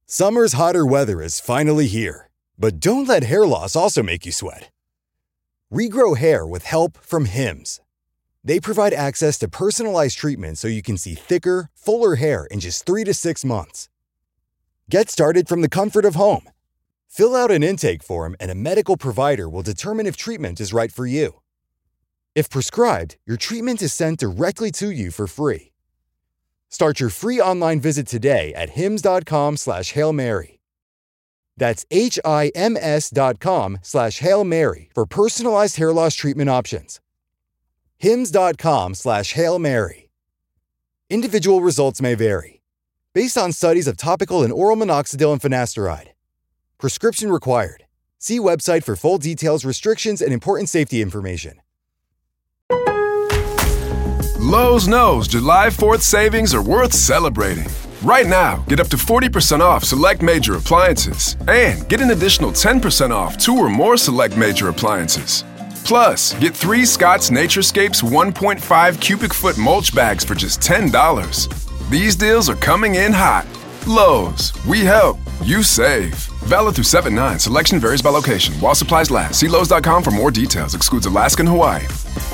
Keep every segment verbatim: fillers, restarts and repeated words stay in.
Summer's hotter weather is finally here, but don't let hair loss also make you sweat. Regrow hair with help from Hims. They provide access to personalized treatment so you can see thicker, fuller hair in just three to six months. Get started from the comfort of home. Fill out an intake form and a medical provider will determine if treatment is right for you. If prescribed, your treatment is sent directly to you for free. Start your free online visit today at hims.com slash Hail Mary. That's H-I-M-S dot com slash Hail Mary for personalized hair loss treatment options. Hims.com slash Hail Mary. Individual results may vary. Based on studies of topical and oral minoxidil and finasteride. Prescription required. See website for full details, restrictions, and important safety information. Lowe's knows July fourth savings are worth celebrating. Right now, get up to forty percent off select major appliances and get an additional ten percent off two or more select major appliances. Plus, get three Scott's Naturescapes one point five cubic foot mulch bags for just ten dollars. These deals are coming in hot. Lowe's, we help, you save. Valid through seven nine. Selection varies by location. While supplies last. See Lowe's dot com for more details. Excludes Alaska and Hawaii.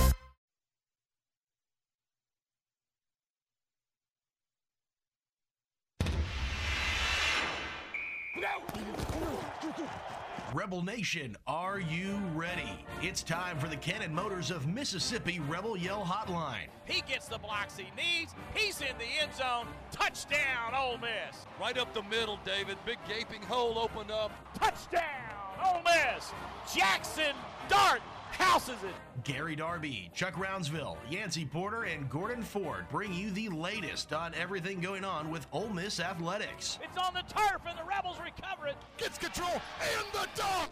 Rebel Nation, are you ready? It's time for the Cannon Motors of Mississippi Rebel Yell Hotline. He gets the blocks he needs. He's in the end zone. Touchdown, Ole Miss. Right up the middle, David. Big gaping hole opened up. Touchdown, Ole Miss. Jackson Dart houses it. Gary Darby, Chuck Rounsville, Yancey Porter, and Gordon Ford bring you the latest on everything going on with Ole Miss athletics. It's on the turf, and the Rebels recover it. Gets control, and the dunk!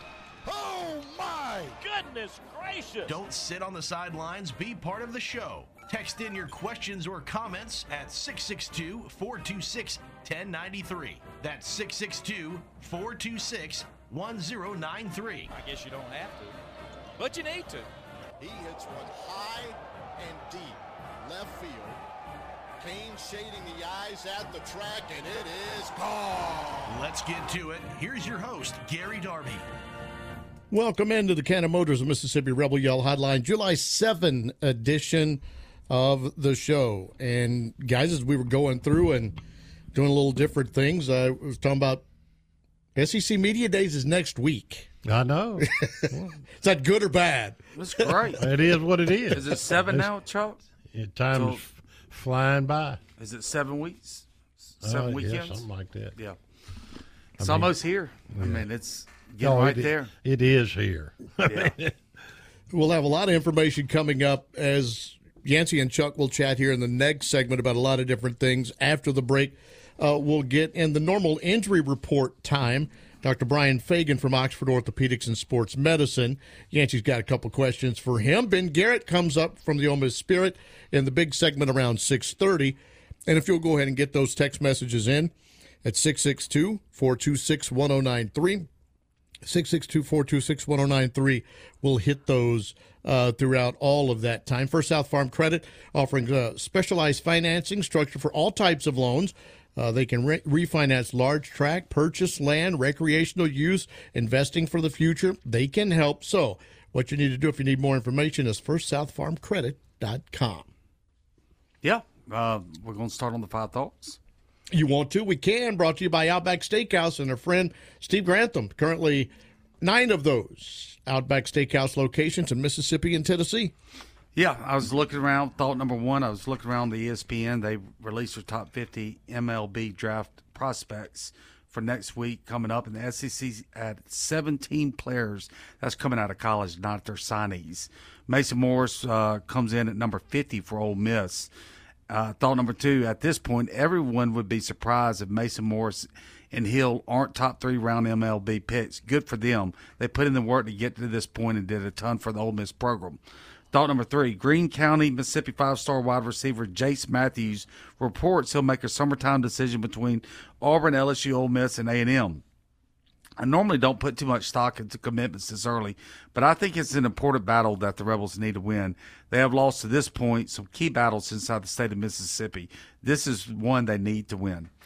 Oh, my! Goodness gracious! Don't sit on the sidelines. Be part of the show. Text in your questions or comments at six six two, four two six, one zero nine three. That's six six two, four two six, one zero nine three. I guess you don't have to, but you need to. He hits one high and deep left field. Kane shading the eyes at the track, and it is gone. Let's get to it. Here's your host, Gary Darby. Welcome into the Cannon Motors of Mississippi Rebel Yell Hotline, July seventh edition of the show. And guys, as we were going through and doing a little different things, I was talking about S E C Media Days is next week. I know. Is that good or bad? That's great. It is what it is. Is it seven it's, now, Chuck? It, time's so, flying by. Is it seven weeks? Seven uh, weekends? Yeah, something like that. Yeah. It's I mean, almost here. Yeah. I mean, it's getting oh, right it, there. It is here. Yeah. We'll have a lot of information coming up as Yancey and Chuck will chat here in the next segment about a lot of different things. After the break, uh, we'll get in the normal injury report time. Doctor Brian Fagan from Oxford Orthopedics and Sports Medicine. Yancey's got a couple questions for him. Ben Garrett comes up from the Ole Miss Spirit in the big segment around six thirty. And if you'll go ahead and get those text messages in at six six two, four two six, one zero nine three. six six two, four two six, one zero nine three. We'll hit those uh, throughout all of that time. First South Farm Credit offering uh, specialized financing structure for all types of loans. Uh, they can re- refinance large tract, purchase land, recreational use, investing for the future. They can help. So what you need to do if you need more information is first south farm credit dot com. Yeah. Uh, we're going to start on the five thoughts. You want to? We can. Brought to you by Outback Steakhouse and our friend Steve Grantham. Currently nine of those Outback Steakhouse locations in Mississippi and Tennessee. Yeah, I was looking around. Thought number one, I was looking around the E S P N. They released their top fifty M L B draft prospects for next week coming up. And the S E C had seventeen players that's coming out of college, not their signees. Mason Morris uh, comes in at number fifty for Ole Miss. Uh, thought number two, at this point, everyone would be surprised if Mason Morris and Hill aren't top three round M L B picks. Good for them. They put in the work to get to this point and did a ton for the Ole Miss program. Thought number three, Greene County, Mississippi five-star wide receiver Jace Matthews reports he'll make a summertime decision between Auburn, L S U, Ole Miss, and A and M. I normally don't put too much stock into commitments this early, but I think it's an important battle that the Rebels need to win. They have lost to this point some key battles inside the state of Mississippi. This is one they need to win.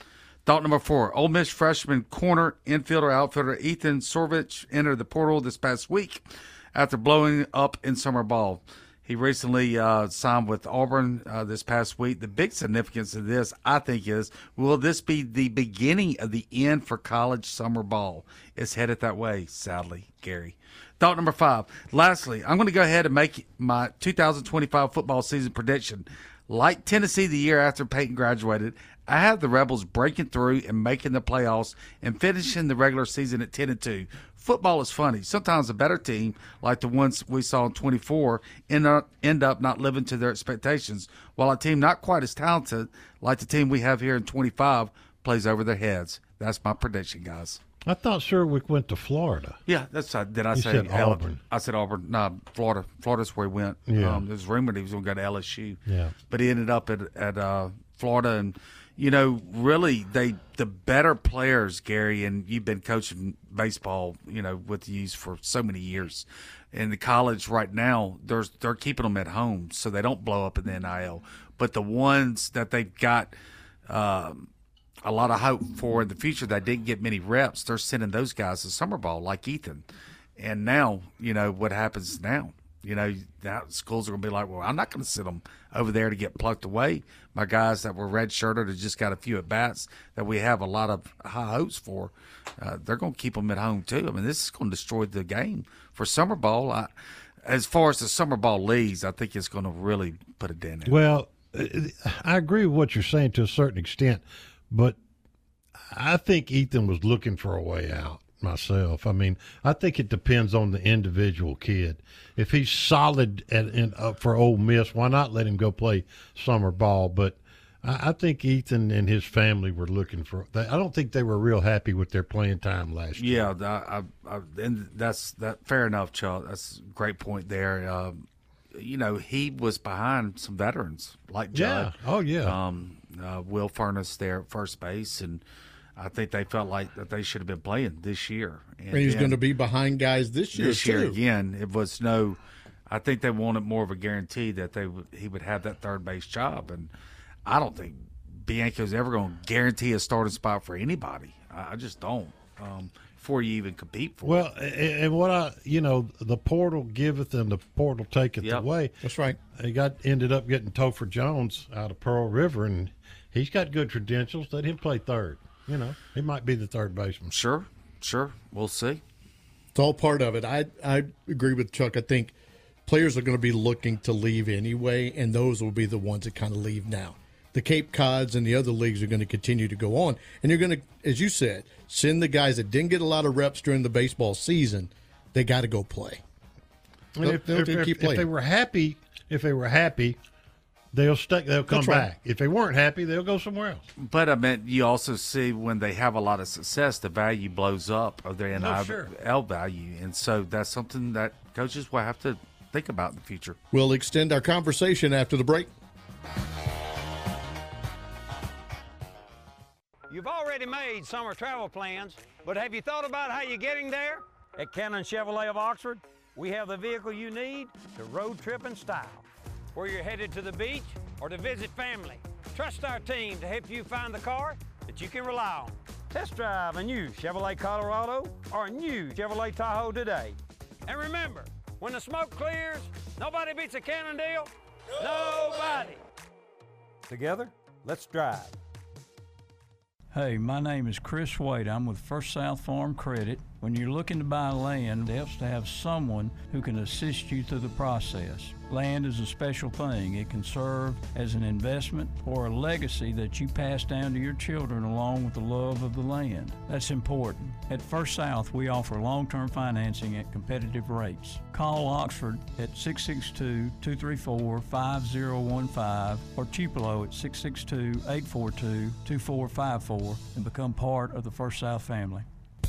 Thought number four, Ole Miss freshman corner, infielder, outfielder Ethan Sorvich entered the portal this past week after blowing up in summer ball. He recently uh, signed with Auburn uh, this past week. The big significance of this, I think, is will this be the beginning of the end for college summer ball? It's headed that way, sadly, Gary. Thought number five. Lastly, I'm going to go ahead and make my two thousand twenty-five football season prediction. Like Tennessee the year after Peyton graduated, I have the Rebels breaking through and making the playoffs and finishing the regular season at ten and two. Football is funny. Sometimes a better team, like the ones we saw in twenty-four, end up, end up not living to their expectations, while a team not quite as talented, like the team we have here in twenty-five, plays over their heads. That's my prediction, guys. I thought Sherwick went to Florida. Yeah, that's uh, did I You say said Al- Auburn. I said Auburn. No, Florida. Florida's where he went. Yeah. Um, there's rumored he was going to go to L S U. Yeah. But he ended up at at uh, Florida, and you know, really, they the better players, Gary, and you've been coaching baseball, you know, with you for so many years. In the college right now, there's they're keeping them at home so they don't blow up in the N I L. But the ones that they've got um, a lot of hope for in the future that didn't get many reps, they're sending those guys to summer ball like Ethan. And now, you know, what happens now? You know, now schools are going to be like, well, I'm not going to send them over there to get plucked away. My guys that were red-shirted and just got a few at-bats that we have a lot of high hopes for, uh, they're going to keep them at home too. I mean, this is going to destroy the game. For summer ball, I, as far as the summer ball leagues, I think it's going to really put a dent in it. Well, I agree with what you're saying to a certain extent, but I think Ethan was looking for a way out myself. I mean, I think it depends on the individual kid. If he's solid at, in, uh, for Ole Miss, why not let him go play summer ball? But I, I think Ethan and his family were looking for. They, I don't think they were real happy with their playing time last year. Yeah, I, I, I, and that's that. Fair enough, Chuck. That's a great point there. Um, you know, he was behind some veterans like Judd. Yeah. Oh yeah. Um, uh, Will Furness there at first base, and I think they felt like that they should have been playing this year. And, And he's then going to be behind guys this year This year too. again, it was no. I think they wanted more of a guarantee that they would he would have that third base job, and I don't think Bianco's ever going to guarantee a starting spot for anybody. I, I just don't. Um, before you even compete for Well, it. and and what I, you know, the portal giveth and the portal taketh Yep. away. That's right. He got ended up getting Topher Jones out of Pearl River, and he's got good credentials. Let him play third. You know, he might be the third baseman. Sure, sure. We'll see. It's all part of it. I I agree with Chuck. I think players are going to be looking to leave anyway, and those will be the ones that kind of leave now. The Cape Cods and the other leagues are going to continue to go on, and you're going to, as you said, send the guys that didn't get a lot of reps during the baseball season. They got to go play. And They'll- if, they'll if, if, keep if they playing. were happy, if they were happy, they'll stay. They'll come That's right. back. If they weren't happy, they'll go somewhere else. But I mean, you also see when they have a lot of success, the value blows up of their N I L Oh, sure. value, and so that's something that coaches will have to think about in the future. We'll extend our conversation after the break. You've already made summer travel plans, but have you thought about how you're getting there? At Cannon Chevrolet of Oxford, we have the vehicle you need to road trip in style. Whether you're headed to the beach or to visit family, trust our team to help you find the car that you can rely on. Test drive a new Chevrolet Colorado or a new Chevrolet Tahoe today. And remember, when the smoke clears, nobody beats a Cannon deal. Nobody. Together, let's drive. Hey, my name is Chris Wade. I'm with First South Farm Credit. When you're looking to buy land, it helps to have someone who can assist you through the process. Land is a special thing. It can serve as an investment or a legacy that you pass down to your children along with the love of the land. That's important. At First South, we offer long-term financing at competitive rates. Call Oxford at six six two, two three four, five zero one five or Tupelo at six six two, eight four two, two four five four and become part of the First South family.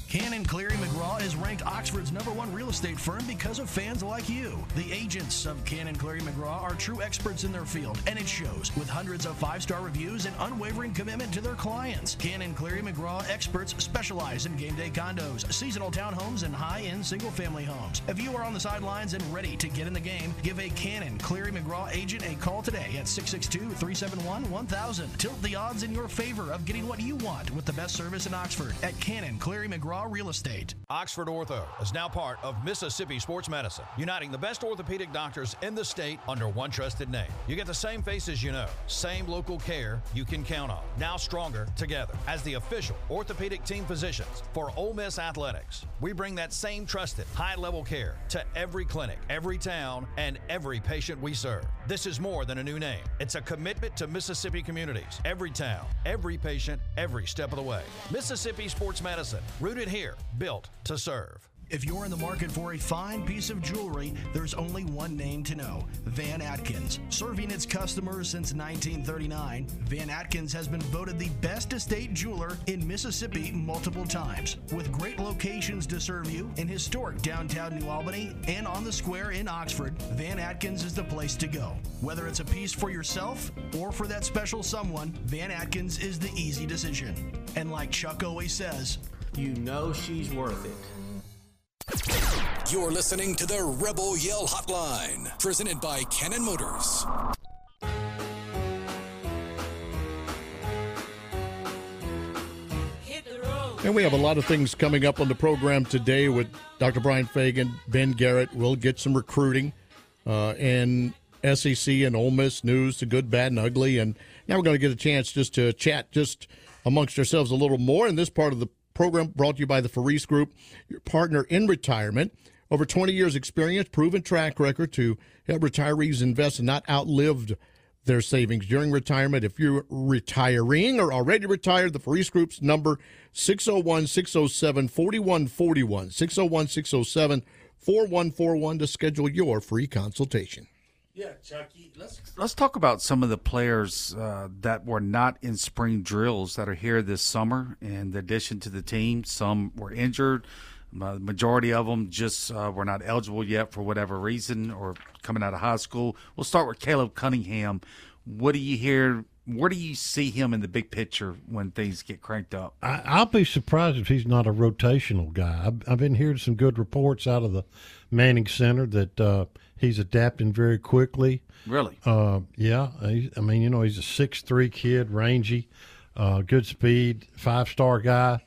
Cannon Cleary McGraw is ranked Oxford's number one real estate firm because of fans like you. The agents of Cannon Cleary McGraw are true experts in their field, and it shows with hundreds of five-star reviews and unwavering commitment to their clients. Cannon Cleary McGraw experts specialize in game day condos, seasonal townhomes, and high-end single-family homes. If you are on the sidelines and ready to get in the game, give a Cannon Cleary McGraw agent a call today at six six two, three seven one, one thousand. Tilt the odds in your favor of getting what you want with the best service in Oxford at Cannon Cleary McGraw Real Estate. Oxford Ortho is now part of Mississippi Sports Medicine, uniting the best orthopedic doctors in the state under one trusted name. You get the same faces you know, same local care you can count on. Now stronger together as the official orthopedic team physicians for Ole Miss Athletics. We bring that same trusted, high-level care to every clinic, every town, and every patient we serve. This is more than a new name. It's a commitment to Mississippi communities, every town, every patient, every step of the way. Mississippi Sports Medicine, rooted here, built to serve. If you're in the market for a fine piece of jewelry, there's only one name to know, Van Atkins. Serving its customers since nineteen thirty-nine, Van Atkins has been voted the best estate jeweler in Mississippi multiple times. With great locations to serve you in historic downtown New Albany and on the square in Oxford, Van Atkins is the place to go. Whether it's a piece for yourself or for that special someone, Van Atkins is the easy decision. And like Chuck always says, you know she's worth it. You're listening to the Rebel Yell Hotline, presented by Cannon Motors. And we have a lot of things coming up on the program today with Doctor Brian Fagan, Ben Garrett. We'll get some recruiting uh, and S E C and Ole Miss news, the good, bad, and ugly. And now we're going to get a chance just to chat just amongst ourselves a little more in this part of the program, brought to you by the Faris Group, your partner in retirement. Over twenty years experience, proven track record to help retirees invest and not outlived their savings during retirement. If you're retiring or already retired, the Faris Group's number, six oh one, six oh seven, four one four one, six oh one, six oh seven, four one four one to schedule your free consultation. Yeah, Chucky, let's let's talk about some of the players uh, that were not in spring drills that are here this summer. In addition to the team, some were injured. Uh, the majority of them just uh, were not eligible yet for whatever reason or coming out of high school. We'll start with Caleb Cunningham. What do you hear? Where do you see him in the big picture when things get cranked up? I, I'll be surprised if he's not a rotational guy. I've, I've been hearing some good reports out of the Manning Center that uh, he's adapting very quickly. Really? Uh, yeah. I, I mean, you know, he's a six three kid, rangy, uh, good speed, five-star guy.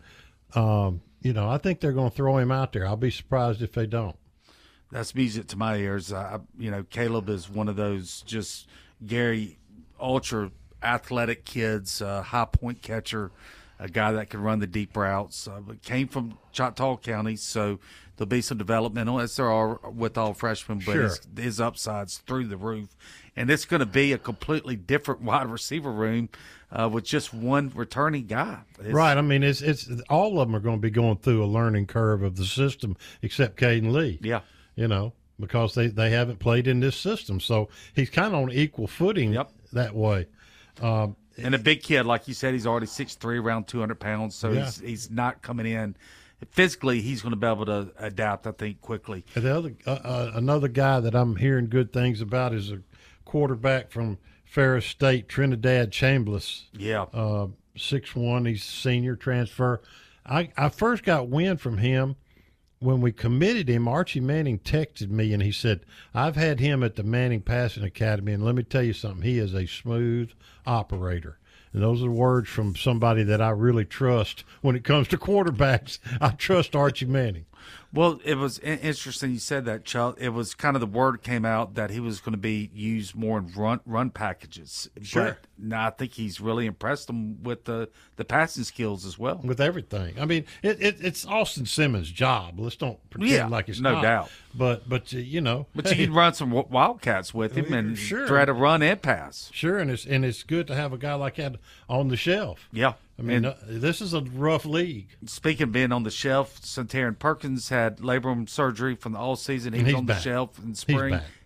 Um, you know, I think they're going to throw him out there. I'll be surprised if they don't. That's music to my ears. I, you know, Caleb is one of those just Gary ultra athletic kids, uh, high point catcher, a guy that can run the deep routes. Uh, but came from Choctaw County, so there'll be some developmental, as there are with all freshmen, but sure. his, his upside's through the roof. And it's going to be a completely different wide receiver room uh, with just one returning guy. It's, right. I mean, it's it's all of them are going to be going through a learning curve of the system, except Caden Lee. Yeah. You know, because they, they haven't played in this system. So he's kind of on equal footing yep. that way. Um, and a big kid, like you said, he's already six three, around two hundred pounds, so yeah. he's he's not coming in. Physically, he's going to be able to adapt, I think, quickly. And the other, uh, uh, another guy that I'm hearing good things about is a quarterback from Ferris State, Trinidad Chambliss. Yeah. Uh, six one, he's senior transfer. I, I first got wind from him when we committed him. Archie Manning texted me, and he said, I've had him at the Manning Passing Academy, and let me tell you something, he is a smooth operator. And those are words from somebody that I really trust when it comes to quarterbacks. I trust Archie Manning. Well, it was interesting you said that, Chuck. It was kind of the word came out that he was going to be used more in run run packages. Sure. But now I think he's really impressed them with the, the passing skills as well. With everything. I mean, it, it, it's Austin Simmons' job. Let's don't pretend yeah, like it's no not. doubt. But, but uh, you know. But you can run some Wildcats with him and sure. try to run and pass. Sure, and it's, and it's good to have a guy like that on the shelf. Yeah. I mean, uh, this is a rough league. Speaking of being on the shelf, Santarin Perkins had labrum surgery from the all season. He and was he's on back. the shelf in spring. He's back.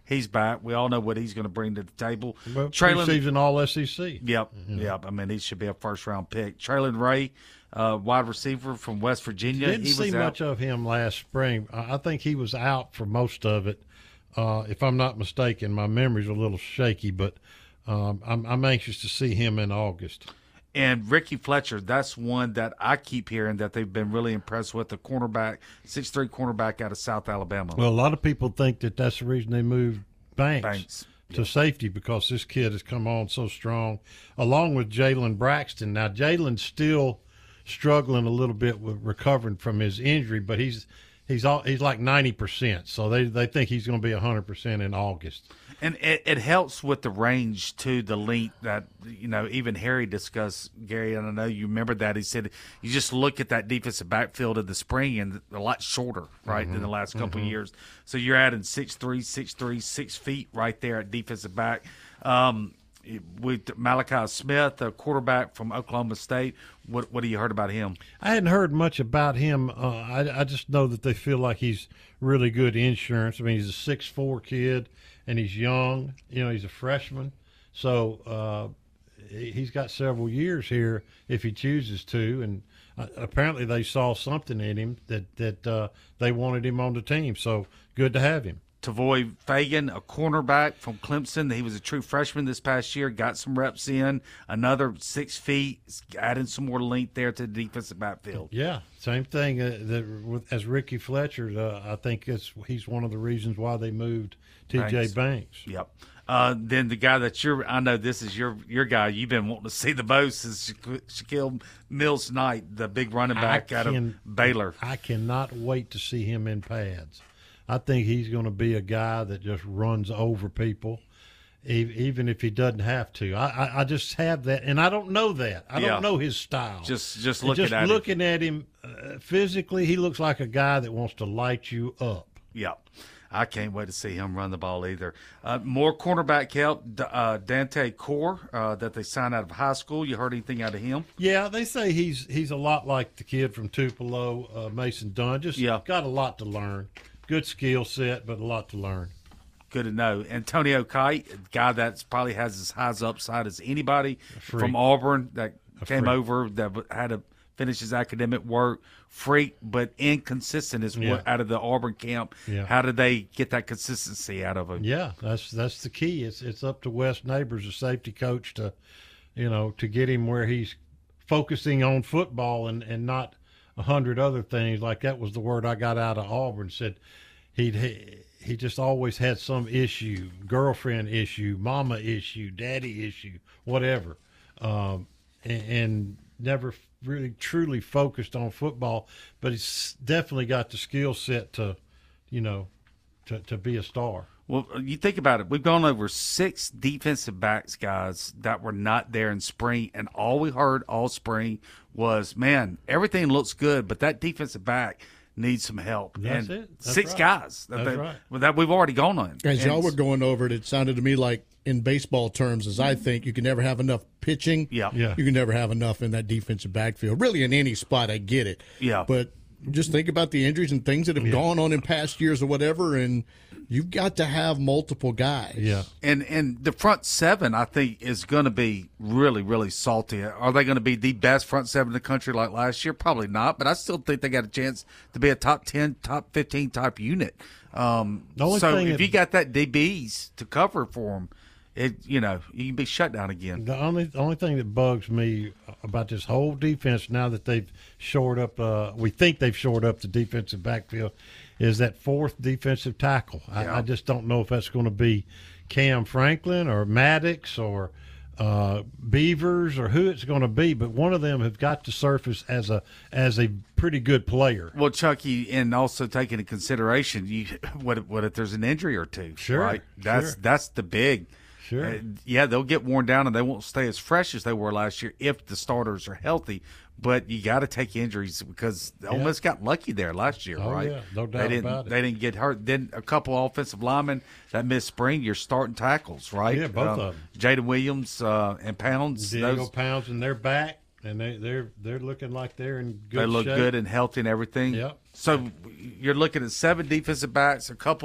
He's back. We all know what he's going to bring to the table. Well, Traylon, preseason all S E C. Yep, Mm-hmm. yep. I mean, he should be a first-round pick. Traylon Ray, uh, wide receiver from West Virginia. Didn't he see was out. much of him last spring. I I think he was out for most of it. Uh, if I'm not mistaken, my memory's a little shaky, but um, I'm, I'm anxious to see him in August. And Ricky Fletcher, that's one that I keep hearing that they've been really impressed with, the cornerback, six three cornerback out of South Alabama. Well, a lot of people think that that's the reason they moved Banks, Banks. to yeah. safety, because this kid has come on so strong, along with Jalen Braxton. Now, Jalen's still struggling a little bit with recovering from his injury, but he's he's all, he's like ninety percent, so they, they think he's going to be one hundred percent in August. And it, it helps with the range, too, the length that, you know, even Harry discussed, Gary, and I know you remember that. He said you just look at that defensive backfield of the spring and a lot shorter, right, mm-hmm. than the last couple mm-hmm. of years. So you're adding six three, six three, six feet right there at defensive back. Um, with Malachi Smith, a quarterback from Oklahoma State, what what have you heard about him? I hadn't heard much about him. Uh, I, I just know that they feel like he's really good insurance. I mean, he's a six foot four kid, and he's young. You know, he's a freshman. So uh, he's got several years here if he chooses to. And uh, apparently they saw something in him that, that uh, they wanted him on the team. So good to have him. Tavoy Fagan, a cornerback from Clemson. He was a true freshman this past year, got some reps in, another six feet, adding some more length there to the defensive backfield. Yeah, same thing uh, that, with, as Ricky Fletcher. Uh, I think it's, he's one of the reasons why they moved T J Banks. Banks. Yep. Uh, then the guy that you're, I know this is your your guy you've been wanting to see the most is Sha- Shaquille Mills Knight, the big running back I out can, of Baylor. I cannot wait to see him in pads. I think he's going to be a guy that just runs over people, even if he doesn't have to. I, I, I just have that, and I don't know that. I Yeah. don't know his style. Just just And looking just at looking him. at him uh, physically, he looks like a guy that wants to light you up. Yep. I can't wait to see him run the ball either. Uh, more cornerback help, D- uh, Dante Core, uh, that they signed out of high school. You heard anything out of him? Yeah, they say he's he's a lot like the kid from Tupelo, uh, Mason Dunn. Just Yeah. got a lot to learn. Good skill set, but a lot to learn. Good to know. Antonio Kite, a guy that probably has as high as upside as anybody freak. from Auburn that A came freak. over that had to finish his academic work. Freak, but inconsistent is Yeah. what out of the Auburn camp. Yeah. How did they get that consistency out of him? Yeah, that's that's the key. It's it's up to Wes Neighbors, the safety coach, to you know to get him where he's focusing on football and, and not a hundred other things. Like that was the word I got out of Auburn. Said he'd he, he just always had some issue, girlfriend issue, mama issue, daddy issue, whatever, um, and, and never really truly focused on football. But he's definitely got the skill set to, you know, to to be a star. Well, you think about it. We've gone over six defensive backs, guys, that were not there in spring, and all we heard all spring was, man, everything looks good, but that defensive back needs some help. That's and it. That's six right. guys that, That's they, right. well, that we've already gone on. As And y'all were going over it, it sounded to me like in baseball terms, as I think, you can never have enough pitching. Yeah. Yeah. You can never have enough in that defensive backfield. Really, in any spot, I get it. Yeah. But just think about the injuries and things that have Yeah. gone on in past years or whatever, and you've got to have multiple guys. Yeah. And and the front seven, I think, is going to be really, really salty. Are they going to be the best front seven in the country like last year? Probably not, but I still think they got a chance to be a top ten, top fifteen type unit. Um, The only so thing if that- you got that D Bs to cover for them, it you know you can be shut down again. The only the only thing that bugs me about this whole defense now that they've shored up, uh, we think they've shored up the defensive backfield, is that fourth defensive tackle. Yeah. I, I just don't know if that's going to be Cam Franklin or Maddox or uh, Beavers or who it's going to be, but one of them have got to surface as a as a pretty good player. Well, Chucky, and also taking into consideration, you what if, what if there's an injury or two? Sure, right? That's sure. that's the big. Sure. Uh, yeah, they'll get worn down and they won't stay as fresh as they were last year if the starters are healthy. But you got to take injuries because Ole Yeah. Miss got lucky there last year, Oh, right? yeah, no doubt they didn't, about it. They didn't get hurt. Then a couple offensive linemen that missed spring. You're starting tackles, right? Yeah, both Um, of them. Jaden Williams uh, and Pounds. Diego those, Pounds and they're back, and they they're they're looking like they're in good they look shape. good and healthy and everything. Yep. So you're looking at seven defensive backs, a couple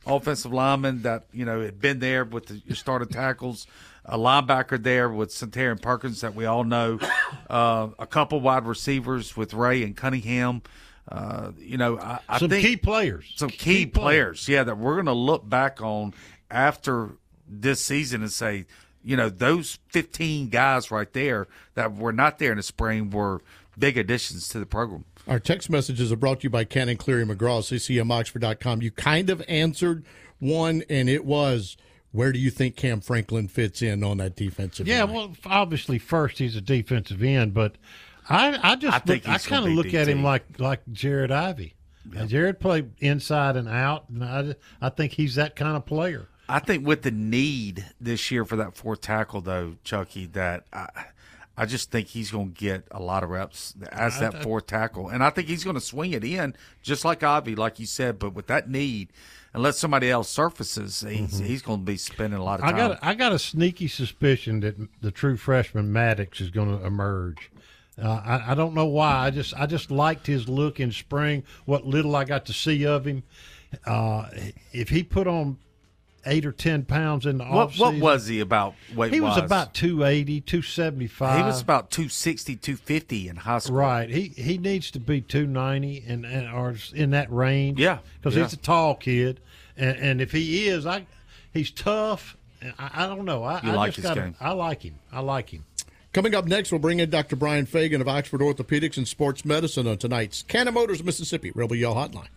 offensive lineman that, you know, had been there with the, your starting tackles, a linebacker there with Santarin Perkins that we all know, uh, a couple wide receivers with Ray and Cunningham. Uh, you know, I, I some think key players, some key, key players, players, yeah, that we're going to look back on after this season and say, you know, those fifteen guys right there that were not there in the spring were big additions to the program. Our text messages are brought to you by Cannon Cleary McGraw, C C M Oxford dot com. You kind of answered one, and it was, where do you think Cam Franklin fits in on that defensive yeah, line? well, obviously, first he's a defensive end, but I, I just I think look, I he's kind gonna of be look at D T. him like like Jared Ivey. Yeah. And Jared played inside and out, and I, I think he's that kind of player. I think with the need this year for that fourth tackle, though, Chucky, that I, I just think he's going to get a lot of reps as that fourth tackle. And I think he's going to swing it in just like Ivy, like you said. But with that need, unless somebody else surfaces, he's, mm-hmm. he's going to be spending a lot of time. I got, I got a sneaky suspicion that the true freshman Maddox is going to emerge. Uh, I, I don't know why. I just I just liked his look in spring, what little I got to see of him. Uh, if he put on eight or ten pounds in the what, offseason. What was he about weight He was wise? about two eighty, two seventy-five. He was about two sixty, two fifty in high school. Right. He he needs to be two ninety and, and or in that range. Yeah. Because yeah. he's a tall kid. And, and if he is, I he's tough. I, I don't know. I, you I like just his gotta, game. I like him. I like him. Coming up next, we'll bring in Doctor Brian Fagan of Oxford Orthopedics and Sports Medicine on tonight's Cannon Motors Mississippi Rebel Yell Hotline.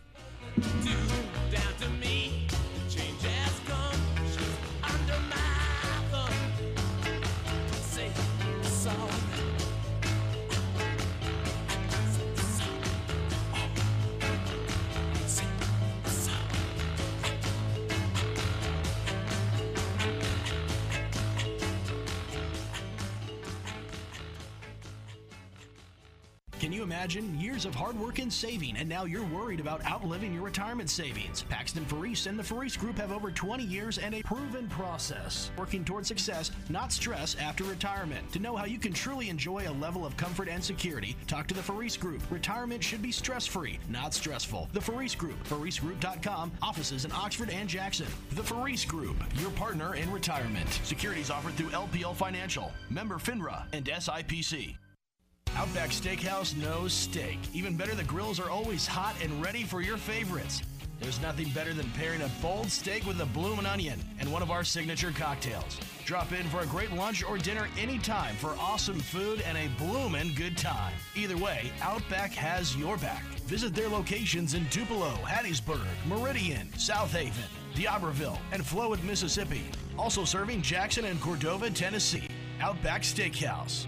Can you imagine years of hard work and saving, and now you're worried about outliving your retirement savings? Paxton Faris and the Faris Group have over twenty years and a proven process, working toward success, not stress, after retirement. To know how you can truly enjoy a level of comfort and security, talk to the Faris Group. Retirement should be stress-free, not stressful. The Faris Group, faris group dot com, offices in Oxford and Jackson. The Faris Group, your partner in retirement. Securities offered through L P L Financial, member FINRA, and S I P C. Outback Steakhouse knows steak. Even better, the grills are always hot and ready for your favorites. There's nothing better than pairing a bold steak with a bloomin' onion and one of our signature cocktails. Drop in for a great lunch or dinner anytime for awesome food and a bloomin' good time. Either way, Outback has your back. Visit their locations in Tupelo, Hattiesburg, Meridian, South Haven, D'Iberville, and Flowood, Mississippi. Also serving Jackson and Cordova, Tennessee. Outback Steakhouse.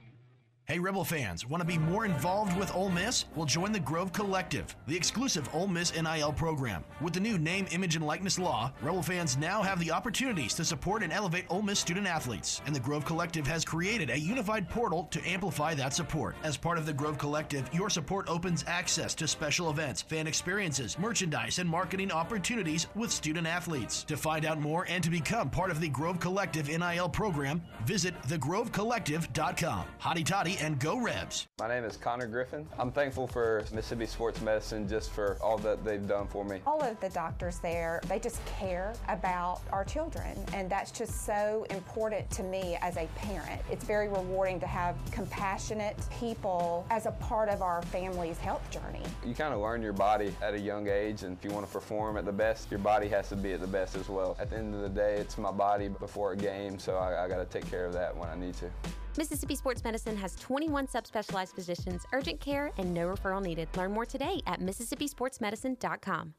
Hey, Rebel fans, want to be more involved with Ole Miss? Well, join the Grove Collective, the exclusive Ole Miss N I L program. With the new name, image, and likeness law, Rebel fans now have the opportunities to support and elevate Ole Miss student athletes. And the Grove Collective has created a unified portal to amplify that support. As part of the Grove Collective, your support opens access to special events, fan experiences, merchandise, and marketing opportunities with student athletes. To find out more and to become part of the Grove Collective N I L program, visit the grove collective dot com. Hotty toddy and go Rebs. My name is Connor Griffin. I'm thankful for Mississippi Sports Medicine just for all that they've done for me. All of the doctors there, they just care about our children, and that's just so important to me as a parent. It's very rewarding to have compassionate people as a part of our family's health journey. You kind of learn your body at a young age, and if you want to perform at the best, your body has to be at the best as well. At the end of the day, it's my body before a game, so I, I got to take care of that when I need to. Mississippi Sports Medicine has twenty-one subspecialized physicians, urgent care, and no referral needed. Learn more today at mississippi sports medicine dot com.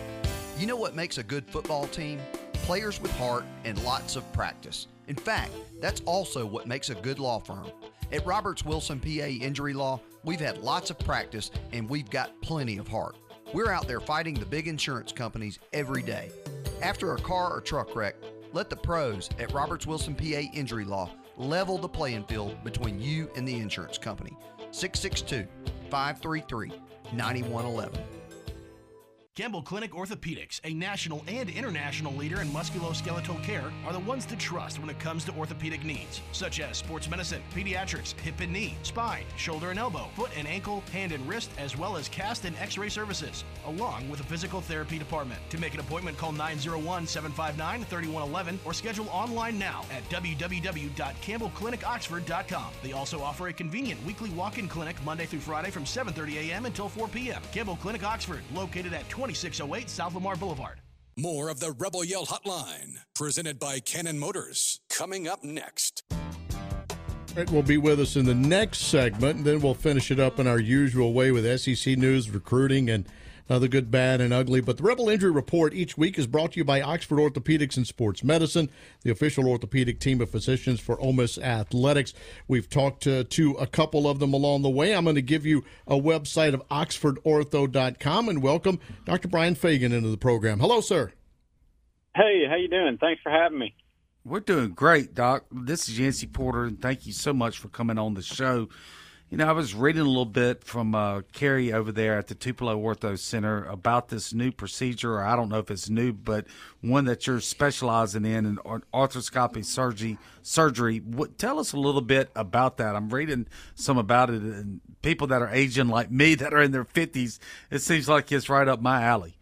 You know what makes a good football team? Players with heart and lots of practice. In fact, that's also what makes a good law firm. At Roberts Wilson P A Injury Law, we've had lots of practice and we've got plenty of heart. We're out there fighting the big insurance companies every day. After a car or truck wreck, let the pros at Roberts Wilson P A Injury Law level the playing field between you and the insurance company. six six two, five three three, nine one one one. Campbell Clinic Orthopedics, a national and international leader in musculoskeletal care, are the ones to trust when it comes to orthopedic needs, such as sports medicine, pediatrics, hip and knee, spine, shoulder and elbow, foot and ankle, hand and wrist, as well as cast and x-ray services, along with a physical therapy department. To make an appointment, call nine oh one, seven five nine, three one one one or schedule online now at w w w dot campbell clinic oxford dot com. They also offer a convenient weekly walk-in clinic Monday through Friday from seven thirty a m until four p m Campbell Clinic Oxford, located at twenty-six oh eight South Lamar Boulevard. More of the Rebel Yell Hotline, presented by Cannon Motors, coming up next. All right, will be with us in the next segment, and then we'll finish it up in our usual way with S E C news, recruiting, and uh, the good, bad, and ugly. But the Rebel Injury Report each week is brought to you by Oxford Orthopedics and Sports Medicine, the official orthopedic team of physicians for Ole Miss Athletics. We've talked to, to a couple of them along the way. I'm going to give you a website of oxford ortho dot com and welcome Doctor Brian Fagan into the program. Hello, sir. Hey, how you doing? Thanks for having me. We're doing great, Doc. This is Yancey Porter, and thank you so much for coming on the show. You know, I was reading a little bit from uh, Carrie over there at the Tupelo Ortho Center about this new procedure, or I don't know if it's new, but one that you're specializing in, in arthroscopic surgery. Surgery. What, tell us a little bit about that. I'm reading some about it, and people that are aging like me that are in their fifties, it seems like it's right up my alley.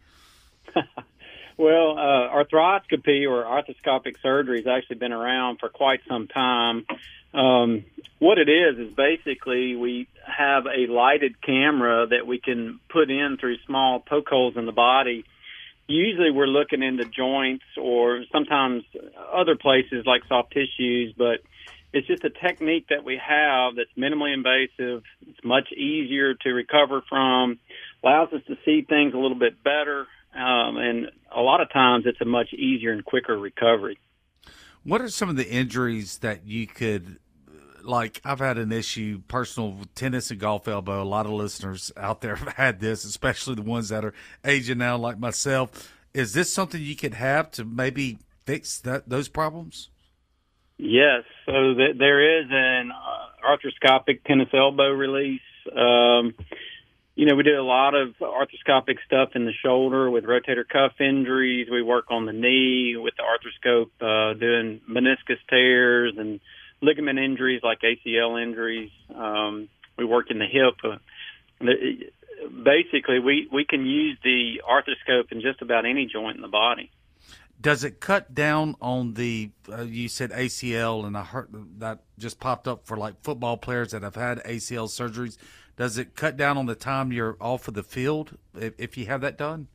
Well, uh, arthroscopy or arthroscopic surgery has actually been around for quite some time. Um, what it is is basically we have a lighted camera that we can put in through small poke holes in the body. Usually we're looking into joints or sometimes other places like soft tissues, but it's just a technique that we have that's minimally invasive. It's much easier to recover from, allows us to see things a little bit better. Um, and a lot of times it's a much easier and quicker recovery. What are some of the injuries that you could, like I've had an issue, personal with tennis and golf elbow. A lot of listeners out there have had this, especially the ones that are aging now like myself. Is this something you could have to maybe fix that those problems? Yes. So th- there is an uh, arthroscopic tennis elbow release. Um You know, we do a lot of arthroscopic stuff in the shoulder with rotator cuff injuries. We work on the knee with the arthroscope, uh, doing meniscus tears and ligament injuries like A C L injuries. Um, we work in the hip. Uh, the, basically, we, we can use the arthroscope in just about any joint in the body. Does it cut down on the, uh, you said A C L, and I heard that just popped up for like football players that have had A C L surgeries. Does it cut down on the time you're off of the field if, if you have that done?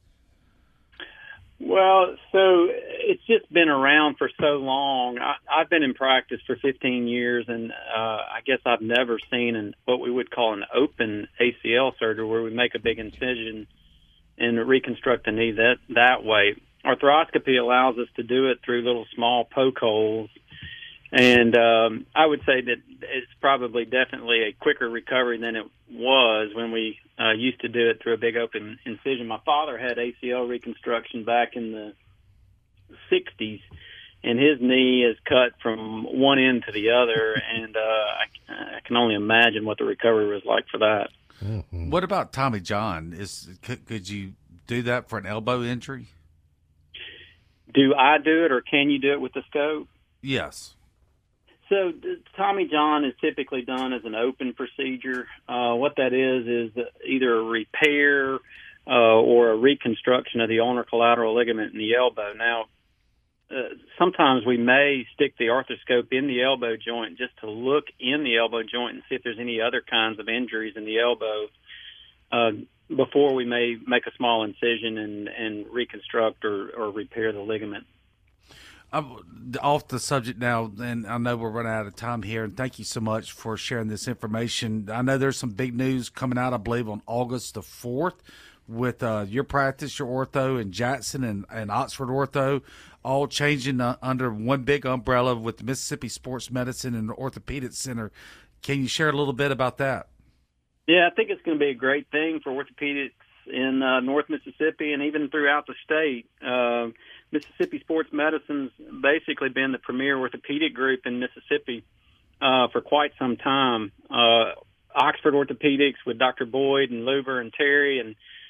Well, so it's just been around for so long. I, I've been in practice for fifteen years, and uh, I guess I've never seen an, what we would call an open A C L surgery where we make a big incision and reconstruct the knee that, that way. Arthroscopy allows us to do it through little small poke holes. And um, I would say that it's probably definitely a quicker recovery than it was when we uh, used to do it through a big open incision. My father had A C L reconstruction back in the sixties, and his knee is cut from one end to the other, and uh, I, I can only imagine what the recovery was like for that. Mm-hmm. What about Tommy John? Is could, could you do that for an elbow injury? Do I do it, or can you do it with the scope? Yes. So Tommy John is typically done as an open procedure. Uh, what that is is either a repair uh, or a reconstruction of the ulnar collateral ligament in the elbow. Now, uh, sometimes we may stick the arthroscope in the elbow joint just to look in the elbow joint and see if there's any other kinds of injuries in the elbow uh, before we may make a small incision and, and reconstruct or, or repair the ligament. I'm off the subject now, and I know we're running out of time here, and thank you so much for sharing this information. I know there's some big news coming out, I believe, on August the fourth with uh, your practice, your ortho, and Jackson and, and Oxford Ortho, all changing uh, under one big umbrella with the Mississippi Sports Medicine and the Orthopedic Center. Can you share a little bit about that? Yeah, I think it's going to be a great thing for orthopedics in uh, North Mississippi and even throughout the state. Uh, Mississippi Sports Medicine's basically been the premier orthopedic group in Mississippi uh, for quite some time. Uh, Oxford Orthopedics with Doctor Boyd and Luber and Terry and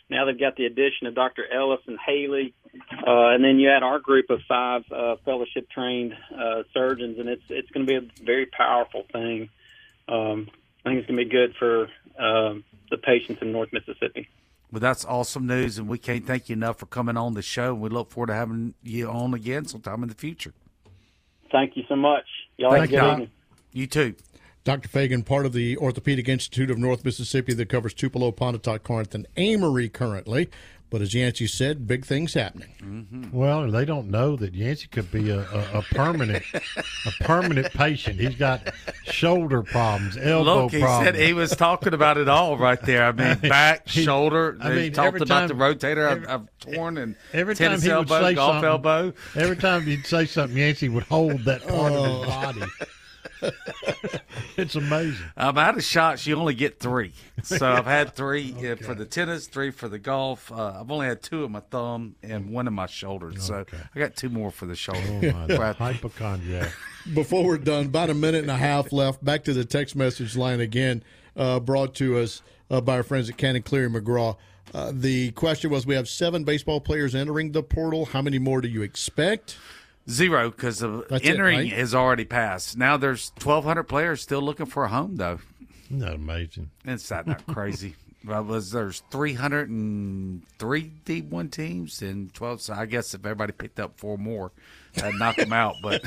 now they've got the addition of Doctor Ellis and Haley, uh, and then you add our group of five uh, fellowship-trained uh, surgeons, and it's it's going to be a very powerful thing. Um, I think it's going to be good for um, the patients in North Mississippi. Well, that's awesome news, and we can't thank you enough for coming on the show. We look forward to having you on again sometime in the future. Thank you so much. Y'all have a good evening. You too. Doctor Fagan, part of the Orthopedic Institute of North Mississippi that covers Tupelo, Pontotoc, Corinth, and Amory currently. But as Yancey said, big things happening. Mm-hmm. Well, they don't know that Yancey could be a, a, a permanent a permanent patient. He's got shoulder problems, elbow Look, he problems. said he was talking about it all right there. I mean, back, shoulder. I He mean, talked every about time- the rotator every- I've, I've torn and Every time tennis he would elbow, say golf something, elbow. every time he'd say something, Yancey would hold that part of Oh. his body. It's amazing. I'm out of shots. You only get three. So I've had three uh, for the tennis, three for the golf. Uh, I've only had two in my thumb and one in my shoulder. So I got two more for the shoulder. Oh, my, hypochondriac. Before we're done, about a minute and a half left. Back to the text message line again, uh, brought to us uh, by our friends at Cannon Cleary McGraw. Uh, the question was, we have seven baseball players entering the portal. How many more do you expect? Zero, because the That's it, entering right? has already passed. Now there's twelve hundred players still looking for a home, though. Isn't that amazing? It's that not crazy. Well, was there's three hundred three D one teams and twelve. So I guess if everybody picked up four more, that'd knock them out. But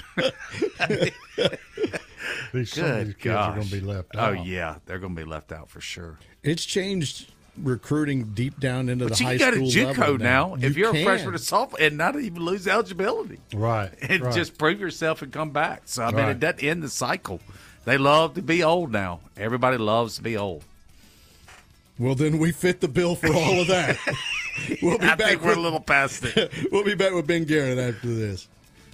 These, some of these good kids are gosh, going to be left oh out. yeah, they're going to be left out for sure. It's changed recruiting deep down into But the you high can go to school JUCO level now, if You you're can. a freshman or sophomore and not even lose eligibility. Right. And right. just prove yourself and come back. So, I mean, Right. it doesn't end the cycle. They love to be old now. Everybody loves to be old. Well, then we fit the bill for all of that. We'll be I back think we're with, a little past it. We'll be back with Ben Garrett after this.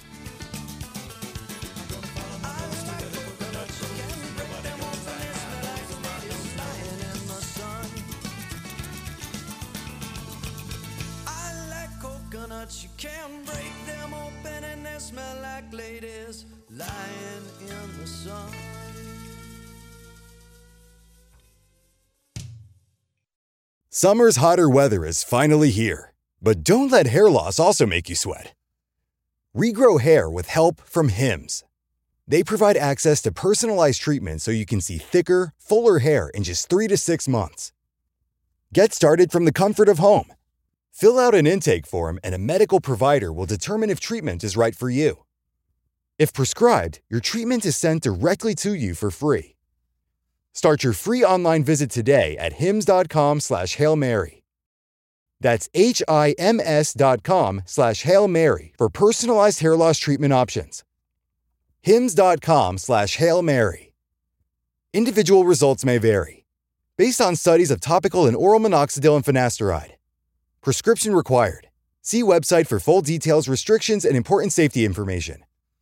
Coconuts, you can break them open and they smell like ladies lying in the sun. Summer's hotter weather is finally here, but don't let hair loss also make you sweat. Regrow hair with help from Hims. They provide access to personalized treatment so you can see thicker, fuller hair in just three to six months. Get started from the comfort of home. Fill out an intake form and a medical provider will determine if treatment is right for you. If prescribed, your treatment is sent directly to you for free. Start your free online visit today at hims.com slash Hail Mary. That's H-I-M-S dot com slash Hail Mary for personalized hair loss treatment options. Hims.com slash Hail Mary. Individual results may vary. Based on studies of topical and oral minoxidil and finasteride. Prescription required. See website for full details, restrictions, and important safety information.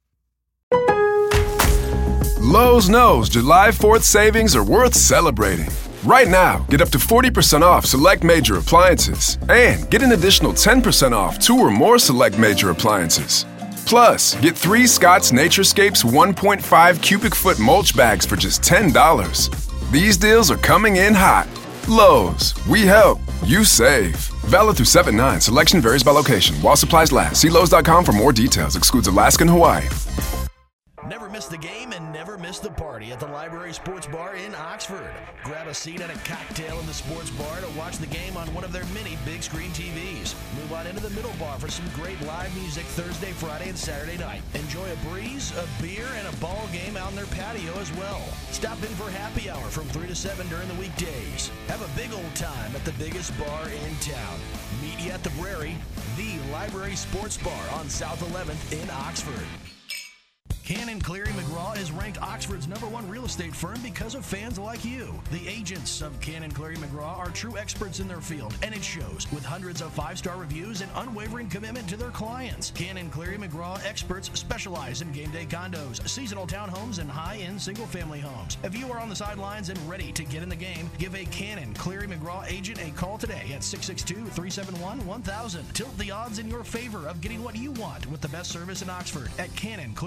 Lowe's knows July fourth savings are worth celebrating. Right now, get up to forty percent off select major appliances and get an additional ten percent off two or more select major appliances. Plus, get three Scott's Naturescapes one point five cubic foot mulch bags for just ten dollars. These deals are coming in hot. Lowe's, we help, you save. Valid through seven nine. Selection varies by location. While supplies last. See Lowe's dot com for more details. Excludes Alaska and Hawaii. Never miss the game and never miss the party at the Library Sports Bar in Oxford. Grab a seat and a cocktail in the sports bar to watch the game on one of their many big screen T Vs. Move on into the middle bar for some great live music Thursday, Friday, and Saturday night. Enjoy a breeze, a beer, and a ball game out in their patio as well. Stop in for happy hour from three to seven during the weekdays. Have a big old time at the biggest bar in town. Meet you at the Brary, the Library Sports Bar on South eleventh in Oxford. Cannon Cleary McGraw is ranked Oxford's number one real estate firm because of fans like you. The agents of Cannon Cleary McGraw are true experts in their field, and it shows with hundreds of five-star reviews and unwavering commitment to their clients. Cannon Cleary McGraw experts specialize in game day condos, seasonal townhomes, and high-end single-family homes. If you are on the sidelines and ready to get in the game, give a Cannon Cleary McGraw agent a call today at six six two, three seven one, one thousand. Tilt the odds in your favor of getting what you want with the best service in Oxford at Cannon Cleary McGraw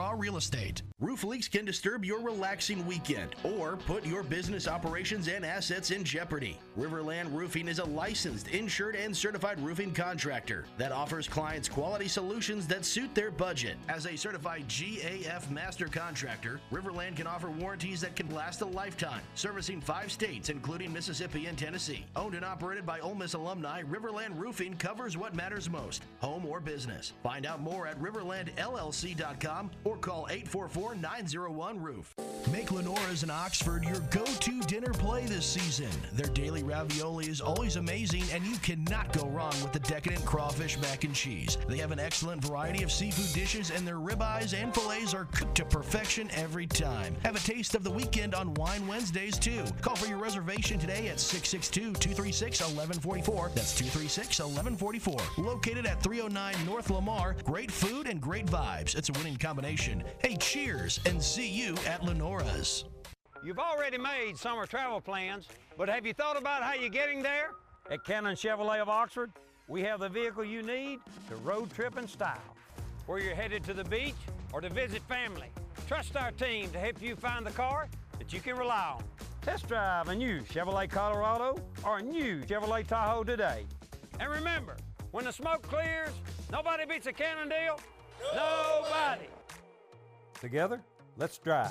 Draw Real Estate. Roof leaks can disturb your relaxing weekend or put your business operations and assets in jeopardy. Riverland Roofing is a licensed, insured, and certified roofing contractor that offers clients quality solutions that suit their budget. As a certified G A F master contractor, Riverland can offer warranties that can last a lifetime, servicing five states, including Mississippi and Tennessee. Owned and operated by Ole Miss alumni, Riverland Roofing covers what matters most, home or business. Find out more at riverland L L C dot com or call eight four four, nine zero one, roof. Make Lenora's in Oxford your go-to dinner play this season. Their daily ravioli is always amazing, and you cannot go wrong with the decadent crawfish mac and cheese. They have an excellent variety of seafood dishes, and their ribeyes and fillets are cooked to perfection every time. Have a taste of the weekend on Wine Wednesdays, too. Call for your reservation today at six six two, two three six, one one four four. That's two three six, one one four four. Located at three oh nine North Lamar. Great food and great vibes. It's a winning combination. Hey, cheers, and see you at Lenora's. You've already made summer travel plans, but have you thought about how you're getting there? At Cannon Chevrolet of Oxford, we have the vehicle you need to road trip in style. Where you're headed to the beach or to visit family, trust our team to help you find the car that you can rely on. Test drive a new Chevrolet Colorado or a new Chevrolet Tahoe today. And remember, when the smoke clears, nobody beats a Cannon deal. Nobody. Together, let's drive.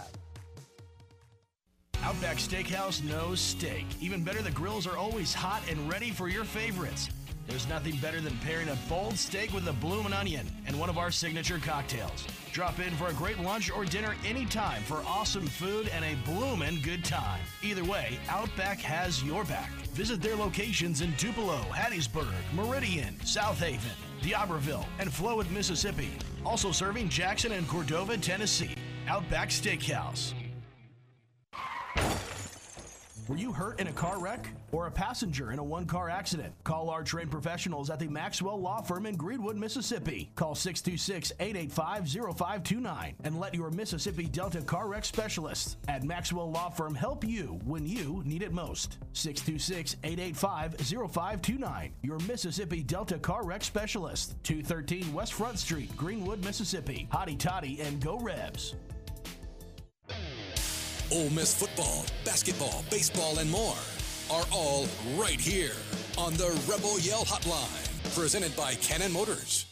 Outback Steakhouse knows steak. Even better, the grills are always hot and ready for your favorites. There's nothing better than pairing a bold steak with a bloomin' onion and one of our signature cocktails. Drop in for a great lunch or dinner anytime for awesome food and a bloomin' good time. Either way, Outback has your back. Visit their locations in Tupelo, Hattiesburg, Meridian, South Haven, D'Iberville, and Flowood, Mississippi. Also serving Jackson and Cordova, Tennessee. Outback Steakhouse. Were you hurt in a car wreck or a passenger in a one-car accident? Call our trained professionals at the Maxwell Law Firm in Greenwood, Mississippi. Call six two six, eight eight five, zero five two nine and let your Mississippi Delta car wreck specialists at Maxwell Law Firm help you when you need it most. six two six, eight eight five, zero five two nine. Your Mississippi Delta car wreck specialist. two thirteen West Front Street, Greenwood, Mississippi. Hotty Toddy and Go Rebs. Ole Miss football, basketball, baseball, and more are all right here on the Rebel Yell Hotline, presented by Cannon Motors.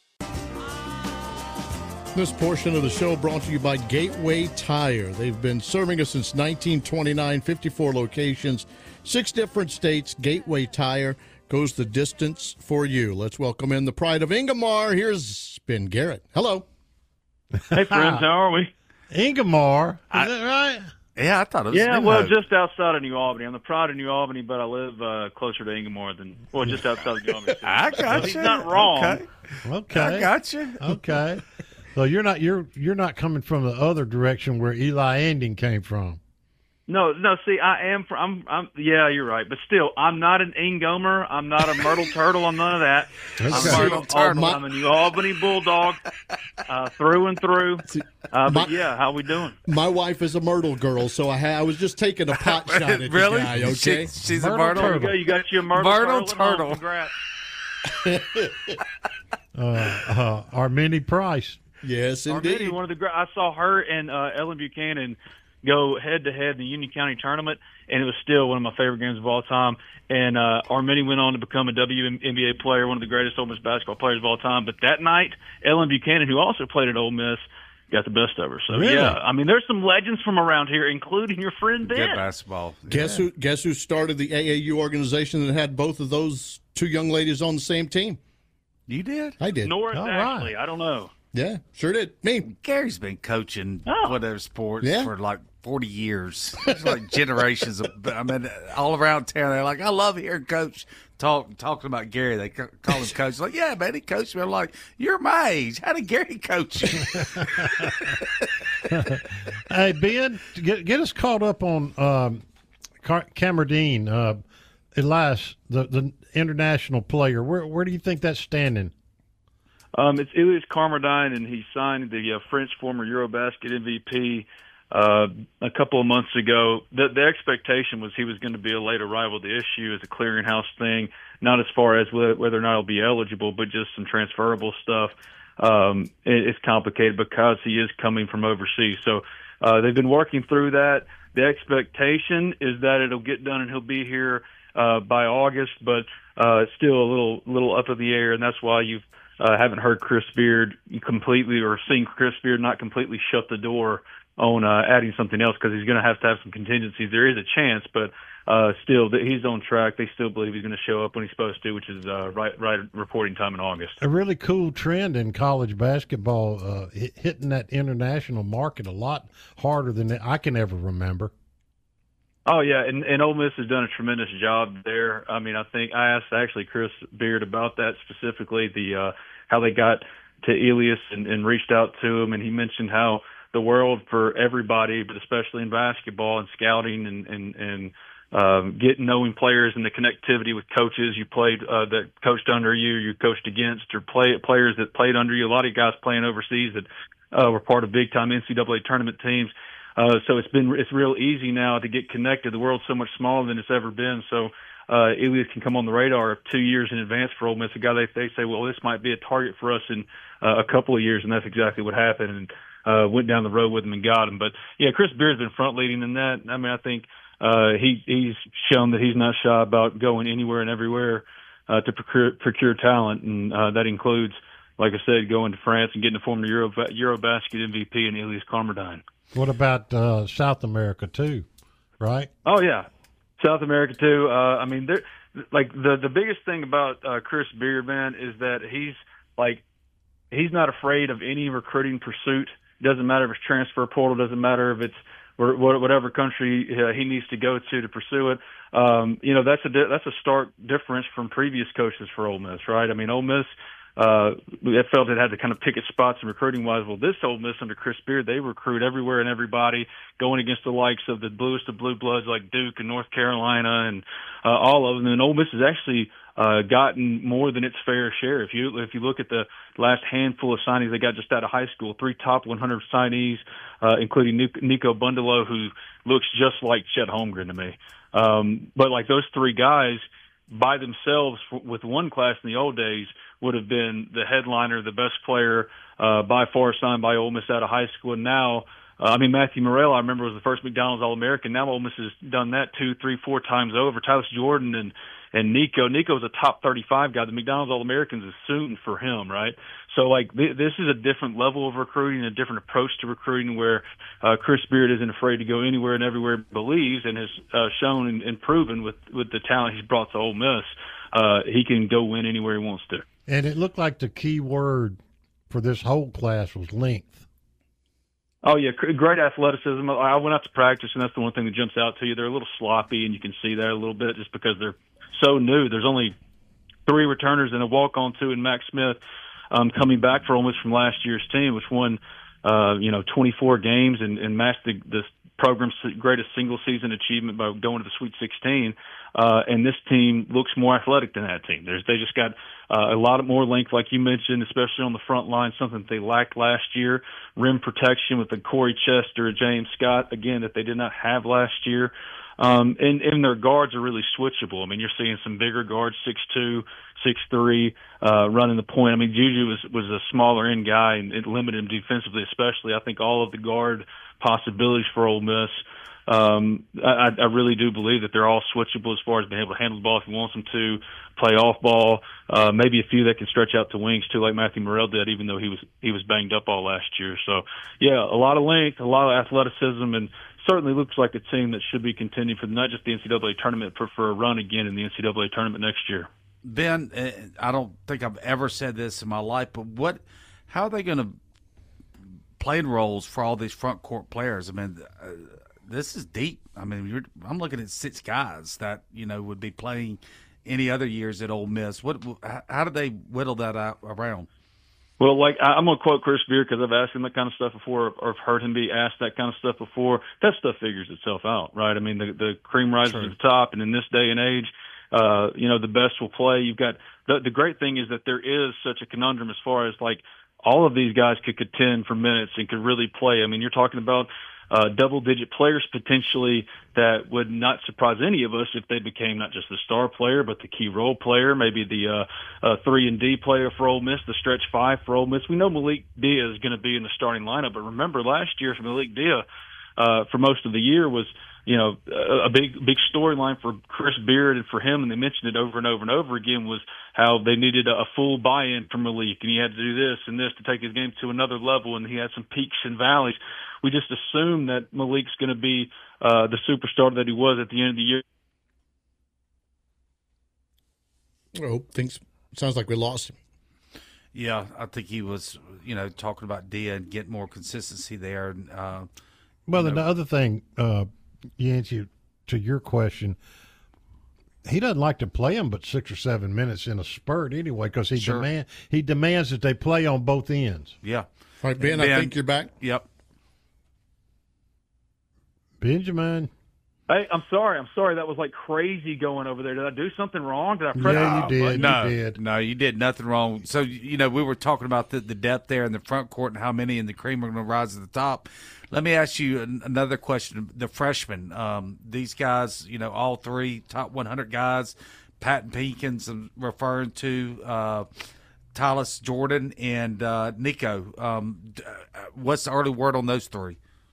This portion of the show brought to you by Gateway Tire. They've been serving us since nineteen twenty-nine, fifty-four locations, six different states. Gateway Tire goes the distance for you. Let's welcome in the pride of Ingomar. Here's Ben Garrett. Hello. Hey, friends. How are we? Ingomar, is I, that right? Yeah, I thought it was. Yeah, well, just outside of New Albany. I'm the pride of New Albany, but I live uh, closer to Ingomar than, well, just outside of New Albany. I got He's you. not wrong. Okay. Okay. I got you. Okay. So you're not you're you're not coming from the other direction where Eli Anding came from. No, no. See, I am. From, I'm. I'm. Yeah, you're right. But still, I'm not an Ingomer. I'm not a Myrtle Turtle. I'm none of that. Okay. I'm, Myrtle Turtle. I'm a New Albany Bulldog, uh, through and through. Uh, but My- yeah, how we doing? My wife is a Myrtle girl, so I, ha- I was just taking a pot shot at the Really? guy, okay? She- she's Myrtle a Myrtle There you go. You got your Myrtle, Myrtle Turtle. at home. Turtle. Congrats. Uh, uh, Armini Price. Yes, Armini, indeed. one of the great. I saw her and uh, Ellen Buchanan go head to head in the Union County tournament, and it was still one of my favorite games of all time. And uh, Armini went on to become a W N B A player, one of the greatest Ole Miss basketball players of all time. But that night, Ellen Buchanan, who also played at Ole Miss, got the best of her. So Really? yeah, I mean, there's some legends from around here, including your friend Ben. Good basketball. Guess who? Guess who started the A A U organization that had both of those two young ladies on the same team? You did? I did. Norris All Ashley. right. I don't know. Yeah, sure did. Me. Gary's been coaching Oh. whatever sports Yeah. for like forty years. It's like generations of, I mean, all around town. They're like, I love hearing Coach talk talking about Gary. They ca- call him Coach. Like, yeah, man, he coached me. I'm like, you're my age. How did Gary coach you? Hey, Ben, get get us caught up on um, Car- Camerdine, uh, Elias, the the international player. Where where do you think that's standing? Um, it's Elias Carmerdine, and he signed the uh, French former Eurobasket M V P uh, a couple of months ago. The, the expectation was he was going to be a late arrival. The issue is a clearinghouse thing, not as far as wh- whether or not he'll be eligible, but just some transferable stuff. um, it, it's complicated because he is coming from overseas. So uh, they've been working through that. The expectation is that it'll get done and he'll be here uh, by August, but uh, it's still a little little up in the air, and that's why you uh, haven't heard Chris Beard completely or seen Chris Beard not completely shut the door on uh, adding something else, because he's going to have to have some contingencies. There is a chance, but uh, still, he's on track. They still believe he's going to show up when he's supposed to, which is uh, right right reporting time in August. A really cool trend in college basketball, uh, hitting that international market a lot harder than I can ever remember. Oh, yeah, and, and Ole Miss has done a tremendous job there. I mean, I think I asked actually Chris Beard about that specifically, the uh, how they got to Elias and, and reached out to him, and he mentioned how the world for everybody, but especially in basketball and scouting and, and, and um, getting knowing players and the connectivity with coaches you played uh, that coached under you, you coached against, or play players that played under you. A lot of guys playing overseas that uh, were part of big time N C double A tournament teams. Uh, so it's been it's real easy now to get connected. The world's so much smaller than it's ever been. So uh, Elias can come on the radar two years in advance for Ole Miss. A guy they they say, well, this might be a target for us in uh, a couple of years, and that's exactly what happened. And Uh, went down the road with him and got him. But, yeah, Chris Beard's been front leading in that. I mean, I think uh, he he's shown that he's not shy about going anywhere and everywhere uh, to procure, procure talent, and uh, that includes, like I said, going to France and getting a former Euro, Eurobasket M V P in Elias Carmerdine. What about uh, South America, too, right? Oh, yeah. South America, too. Uh, I mean, they're, like the, the biggest thing about uh, Chris Beard, man, is that he's, like, he's not afraid of any recruiting pursuit. Doesn't matter if it's transfer portal. Doesn't matter if it's whatever country he needs to go to to pursue it. Um, you know, that's a that's a stark difference from previous coaches for Ole Miss, right? I mean, Ole Miss uh, it felt it had to kind of pick its spots in recruiting wise. Well, this Ole Miss under Chris Beard, they recruit everywhere and everybody, going against the likes of the bluest of blue bloods like Duke and North Carolina and uh, all of them. And Ole Miss has actually uh, gotten more than its fair share. If you if you look at the last handful of signings they got just out of high school, three top one hundred signees, uh, including Nico Bundalo, who looks just like Chet Holmgren to me. Um, but like those three guys by themselves with one class in the old days would have been the headliner, the best player uh, by far signed by Ole Miss out of high school. And now, uh, I mean, Matthew Morrell, I remember, was the first McDonald's All-American. Now Ole Miss has done that two, three, four times over. Tyus Jordan and and Nico. Nico's a top thirty-five guy. The McDonald's All-Americans is soon for him, right? So, like, th- this is a different level of recruiting, a different approach to recruiting where uh, Chris Beard isn't afraid to go anywhere and everywhere he believes, and has uh, shown and, and proven with, with the talent he's brought to Ole Miss, uh, he can go win anywhere he wants to. And it looked like the key word for this whole class was length. Oh, yeah, great athleticism. I went out to practice, and that's the one thing that jumps out to you. They're a little sloppy, and you can see that a little bit just because they're so new. There's only three returners and a walk-on two in Max Smith um, coming back for Ole Miss from last year's team, which won, uh, you know, twenty-four games and, and matched the, the program's greatest single-season achievement by going to the Sweet sixteen. Uh, and this team looks more athletic than that team. There's, they just got uh, a lot of more length, like you mentioned, especially on the front line, something that they lacked last year. Rim protection with the Corey Chester, James Scott, again, that they did not have last year. Um, and, and their guards are really switchable. I mean, you're seeing some bigger guards, six two, six three, uh, running the point. I mean, Juju was, was a smaller end guy, and it limited him defensively, especially. I think all of the guard possibilities for Ole Miss, um, I, I really do believe that they're all switchable as far as being able to handle the ball if he wants them to, play off ball, uh, maybe a few that can stretch out to wings too, like Matthew Morrell did, even though he was, he was banged up all last year. So yeah, a lot of length, a lot of athleticism, and certainly looks like a team that should be contending for not just the N C double A tournament, but for a run again in the N C double A tournament next year. Ben, I don't think I've ever said this in my life, but what, how are they going to play roles for all these front court players? I mean, uh, this is deep. I mean, you're, I'm looking at six guys that, you know, would be playing any other years at Ole Miss. What, how did they whittle that out around? Well, like, I'm going to quote Chris Beard because I've asked him that kind of stuff before, or I've heard him be asked that kind of stuff before. That stuff figures itself out, right? I mean, the, the cream rises to the top, and in this day and age, uh, you know, the best will play. You've got the, the great thing is that there is such a conundrum as far as, like, all of these guys could contend for minutes and could really play. I mean, you're talking about uh, double-digit players potentially that would not surprise any of us if they became not just the star player, but the key role player, maybe the uh, uh, three and D player for Ole Miss, the stretch five for Ole Miss. We know Malik Dia is going to be in the starting lineup, but remember last year for Malik Dia, uh, for most of the year was, you know, a, a big big storyline for Chris Beard and for him, and they mentioned it over and over and over again, was how they needed a, a full buy-in from Malik, and he had to do this and this to take his game to another level, and he had some peaks and valleys. We just assume that Malik's going to be uh, the superstar that he was at the end of the year. Oh, things sounds like we lost him. Yeah, I think he was, you know, talking about Dia and getting more consistency there. Uh, well, you and know. the other thing, uh, Yancey, to your question, he doesn't like to play them but six or seven minutes in a spurt anyway, because he Sure. demand he demands that they play on both ends. Yeah. All right, Ben, Ben, I think you're back. Yep. Benjamin. Hey, I'm sorry. I'm sorry. That was like crazy going over there. Did I do something wrong? Did I press Yeah, the you wrong did. button? No, You did. no, you did nothing wrong. So, you know, we were talking about the, the depth there in the front court and how many in the cream are going to rise to the top. Let me ask you an, another question. The freshmen, um, these guys, you know, all three top one hundred guys, Patton Pinkins, I'm referring to, uh, Tylis Jordan, and uh, Nico. Um, what's the early word on those three?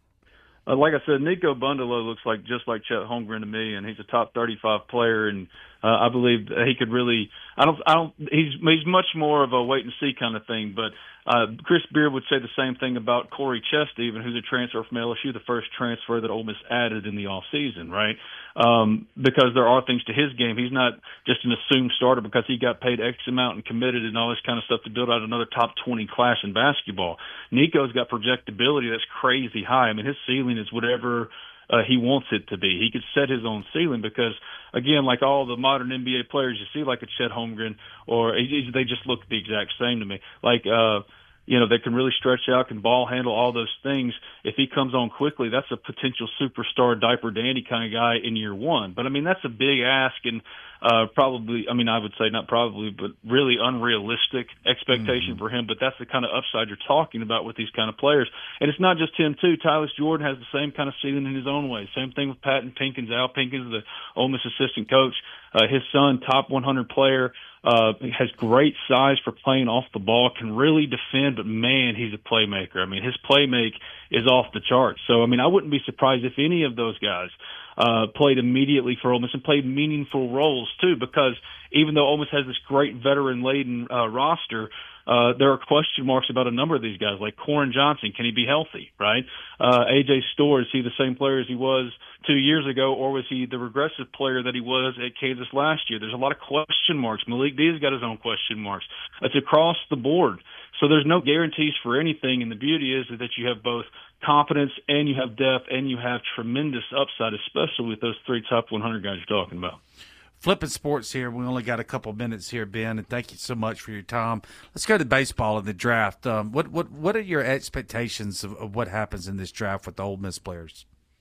Uh, like I said, Nico Bundalo looks like just like Chet Holmgren to me, and he's a top thirty-five player, and uh, I believe that he could really. I don't. I don't. He's he's much more of a wait and see kind of thing. But uh, Chris Beard would say the same thing about Corey Chest, even who's a transfer from L S U, the first transfer that Ole Miss added in the off season, right? Um, because there are things to his game. He's not just an assumed starter because he got paid X amount and committed and all this kind of stuff to build out another top twenty class in basketball. Nico's got projectability that's crazy high. I mean, his ceiling is whatever uh, he wants it to be. He could set his own ceiling because, again, like all the modern N B A players you see, like a Chet Holmgren, or they just look the exact same to me. Like, uh, you know, they can really stretch out, can ball handle, all those things. If he comes on quickly, that's a potential superstar, diaper dandy kind of guy in year one. But, I mean, that's a big ask and uh, probably, I mean, I would say not probably, but really unrealistic expectation mm-hmm. for him. But that's the kind of upside you're talking about with these kind of players. And it's not just him, too. Tylis Jordan has the same kind of ceiling in his own way. Same thing with Patton Pinkins. Al Pinkins, the Ole Miss assistant coach. Uh, his son, top one hundred player. Uh, has great size for playing off the ball, can really defend, but man, he's a playmaker. I mean, his play make is off the charts. So, I mean, I wouldn't be surprised if any of those guys uh, played immediately for Ole Miss and played meaningful roles too, because even though Ole Miss has this great veteran-laden uh, roster, uh, there are question marks about a number of these guys, like Corin Johnson. Can he be healthy, right? Uh, A J Storr, is he the same player as he was two years ago, or was he the regressive player that he was at Kansas last year? There's a lot of question marks. Malik Dia's got his own question marks. It's across the board. So there's no guarantees for anything, and the beauty is that you have both confidence and you have depth and you have tremendous upside, especially with those three top one hundred guys you're talking about. Flipping sports here. We only got a couple of minutes here, Ben, and thank you so much for your time. Let's go to baseball and the draft. Um, what what what are your expectations of, of what happens in this draft with the Ole Miss players?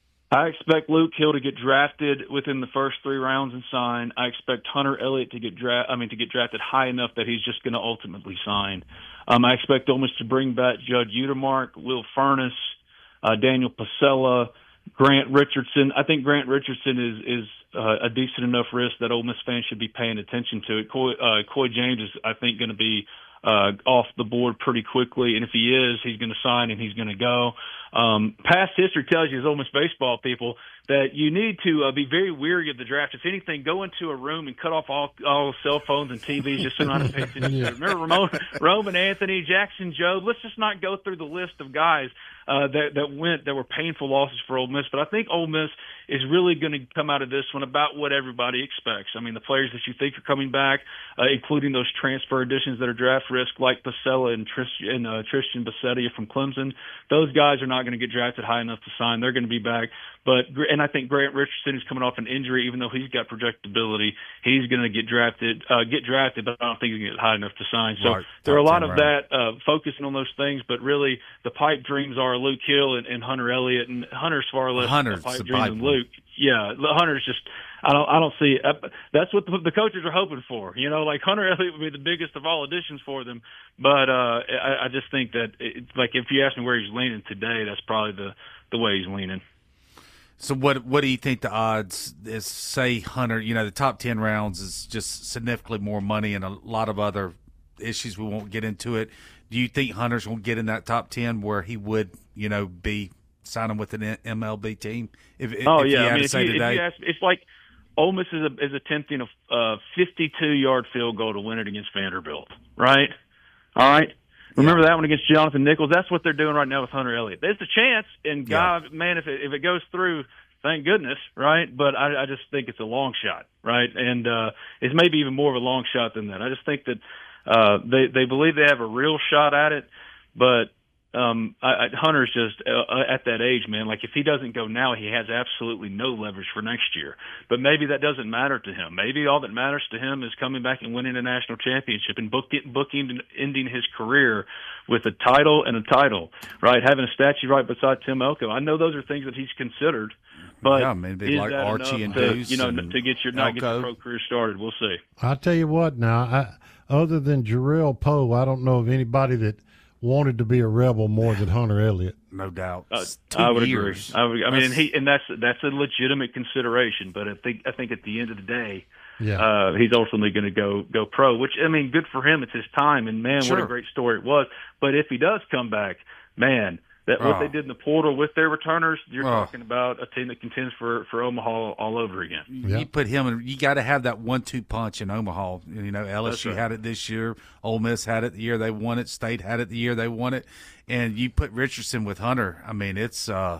I expect Luke Hill to get drafted within the first three rounds and sign. I expect Hunter Elliott to get dra- I mean to get drafted high enough that he's just going to ultimately sign. Um, I expect Ole Miss to bring back Judd Utermark, Will Furness, uh, Daniel Pasella, Grant Richardson. I think Grant Richardson is is uh, a decent enough risk that Ole Miss fans should be paying attention to it. Coy, uh, Coy James is, I think, going to be uh, off the board pretty quickly, and if he is, he's going to sign and he's going to go. Um, past history tells you, as Ole Miss baseball people, that you need to uh, be very weary of the draft. If anything, go into a room and cut off all all cell phones and T Vs just so not to pay attention. Yeah. Remember Ramon, Roman Anthony, Jackson Jobe? Let's just not go through the list of guys uh, that that went that were painful losses for Ole Miss. But I think Ole Miss is really going to come out of this one about what everybody expects. I mean, the players that you think are coming back, uh, including those transfer additions that are draft risk, like Pasella and, Trist- and uh, Tristan Bissettia from Clemson, those guys are not going to get drafted high enough to sign. They're going to be back. But and I think Grant Richardson is coming off an injury, even though he's got projectability, he's going to get drafted. Uh, get drafted, but I don't think he's going to get high enough to sign. So right. there are a lot of that uh, focusing on those things. But really, the pipe dreams are Luke Hill and, and Hunter Elliott, and Hunter's far less Hunter's the pipe the dreams pipe than Luke. Yeah, Hunter's just. I don't. I don't see. Uh, that's what the, the coaches are hoping for. You know, like Hunter Elliott would be the biggest of all additions for them. But uh, I, I just think that it's like if you ask me where he's leaning today, that's probably the. the the way he's leaning. So what what do you think the odds is? Say Hunter, you know, the top ten rounds is just significantly more money and a lot of other issues. We won't get into it. Do you think Hunter's going to get in that top ten where he would, you know, be signing with an M L B team? If, oh if yeah, he had I mean, to if say you, today, if you ask, it's like Ole Miss is, a, is attempting a uh, fifty-two yard field goal to win it against Vanderbilt, right? All right. Remember that one against Jonathan Nichols? That's what they're doing right now with Hunter Elliott. There's a chance, and God, yeah. man, if it, if it goes through, thank goodness, right? But I, I just think it's a long shot, right? And uh, it's maybe even more of a long shot than that. I just think that uh, they they believe they have a real shot at it, but um, I, I, Hunter's just uh, at that age, man. Like if he doesn't go now, he has absolutely no leverage for next year. But maybe that doesn't matter to him. Maybe all that matters to him is coming back and winning a national championship and book, booking, ending his career with a title and a title, right? Having a statue right beside Tim Elko. I know those are things that he's considered. But yeah, maybe is like that Archie enough and to, Deuce you know, and to get your not get your Elko. pro career started? We'll see. I'll tell you what now, I, other than Jarrell Poe, I don't know of anybody that wanted to be a Rebel more than Hunter Elliott. No doubt. Uh, I would years. agree. I, would, I mean, and he and that's that's a legitimate consideration. But I think I think at the end of the day, yeah. uh, he's ultimately going to go go pro. Which I mean, good for him. It's his time, and man, Sure. what a great story it was. But if he does come back, man. That what Oh. they did in the portal with their returners, you're Oh. talking about a team that contends for, for Omaha all over again. You put him in. You got to have that one-two punch in Omaha. You know, L S U That's right. had it this year. Ole Miss had it the year they won it. State had it the year they won it. And you put Richardson with Hunter. I mean, it's uh,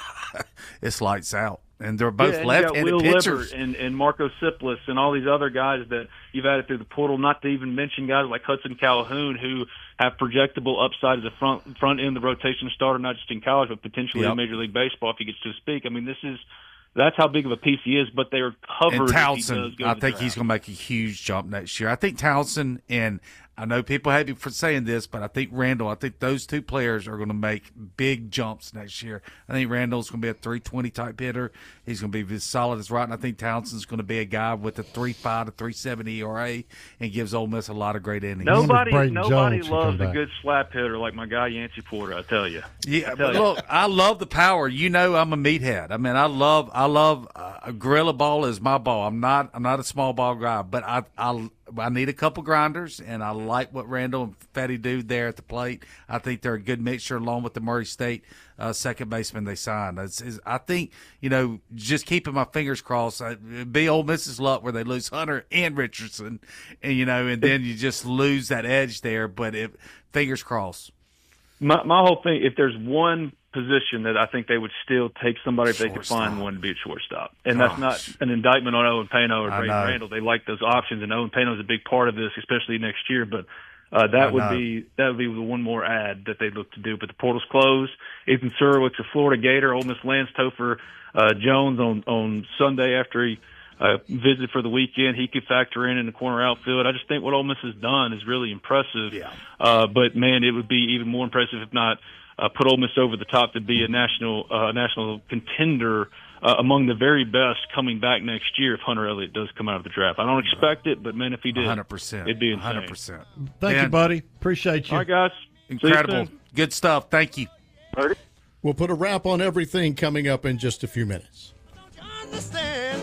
it's lights out. And they're both yeah, and left-handed you got Will pitchers. Lippert and, and Marco Siplis and all these other guys that you've added through the portal, not to even mention guys like Hudson Calhoun who have projectable upside as a front front end of the rotation starter, not just in college, but potentially Yep. in Major League Baseball if he gets to speak. I mean, this is that's how big of a piece he is, but they're covered And if he Townsend, does go I to the think draft. he's going to make a huge jump next year. I think Townsend, and I know people hate me for saying this, but I think Randall, I think those two players are going to make big jumps next year. I think Randall's going to be a three twenty type hitter. He's going to be as solid as right, and I think Townsend's going to be a guy with a three five to three seventy E R A and gives Ole Miss a lot of great innings. Nobody, Brayton nobody Jones should loves come a back. good slap hitter like my guy Yancey Porter. I tell you. Yeah, I tell but you. look, I love the power. You know, I'm a meathead. I mean, I love, I love uh, a gorilla ball is my ball. I'm not, I'm not a small ball guy, but I, I, I need a couple grinders, and I like what Randall and Fetty do there at the plate. I think they're a good mixture, along with the Murray State uh, second baseman they signed. It's, it's, I think, you know, just keeping my fingers crossed. Uh, be Ole Miss's luck where they lose Hunter and Richardson, and you know, and then you just lose that edge there. But if fingers crossed. My my whole thing, if there's one position that I think they would still take somebody if they could find one to be at shortstop. And that's not an indictment on Owen Pano or I Brayden know. Randall. They like those options, and Owen Pano is a big part of this, especially next year. But uh, that I would know. be that would be the one more ad that they'd look to do. But the portal's closed. Ethan Surwick's a Florida Gator. Ole Miss Lance Topher uh, Jones on, on Sunday after he uh, visited for the weekend. He could factor in in the corner outfield. I just think what Ole Miss has done is really impressive. Yeah. Uh, but, man, it would be even more impressive if not uh, put Ole Miss over the top to be a national uh, national contender uh, among the very best coming back next year if Hunter Elliott does come out of the draft. I don't expect it, but, man, if he did, one hundred percent. it'd be insane. one hundred percent. Thank Man, you, buddy. Appreciate you. All right, guys. See you Incredible. soon. Good stuff. Thank you. We'll put a wrap on everything coming up in just a few minutes. Understand?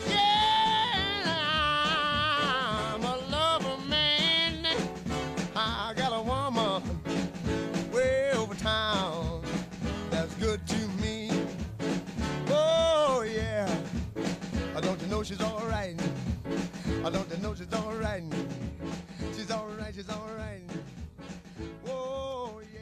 Yeah, I'm a lover man. I got a woman way over town that's good to me. Oh yeah, I don't you know she's all right. I don't you know she's all right. She's all right. She's all right. Oh yeah.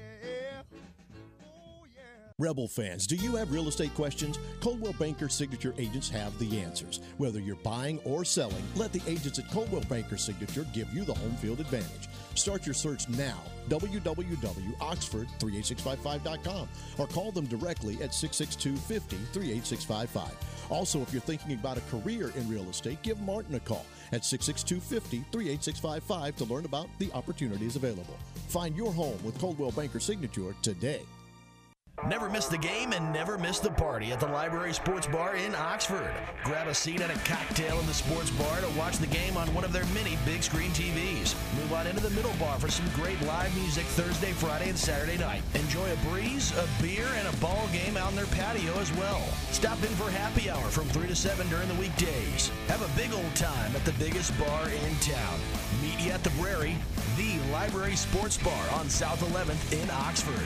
Rebel fans, do you have real estate questions? Coldwell Banker Signature agents have the answers. Whether you're buying or selling, let the agents at Coldwell Banker Signature give you the home field advantage. Start your search now, w w w dot oxford three eight six five five dot com, or call them directly at six six two, five zero, three eight six five five. Also, if you're thinking about a career in real estate, give Martin a call at six six two, five zero, three eight six five five to learn about the opportunities available. Find your home with Coldwell Banker Signature today. Never miss the game and never miss the party at the Library Sports Bar in Oxford. Grab a seat and a cocktail in the sports bar to watch the game on one of their many big screen T Vs. Move on into the middle bar for some great live music Thursday, Friday, and Saturday night. Enjoy a breeze, a beer, and a ball game out in their patio as well. Stop in for happy hour from three to seven during the weekdays. Have a big old time at the biggest bar in town. Meet you at the Brary, the Library Sports Bar on South eleventh in Oxford.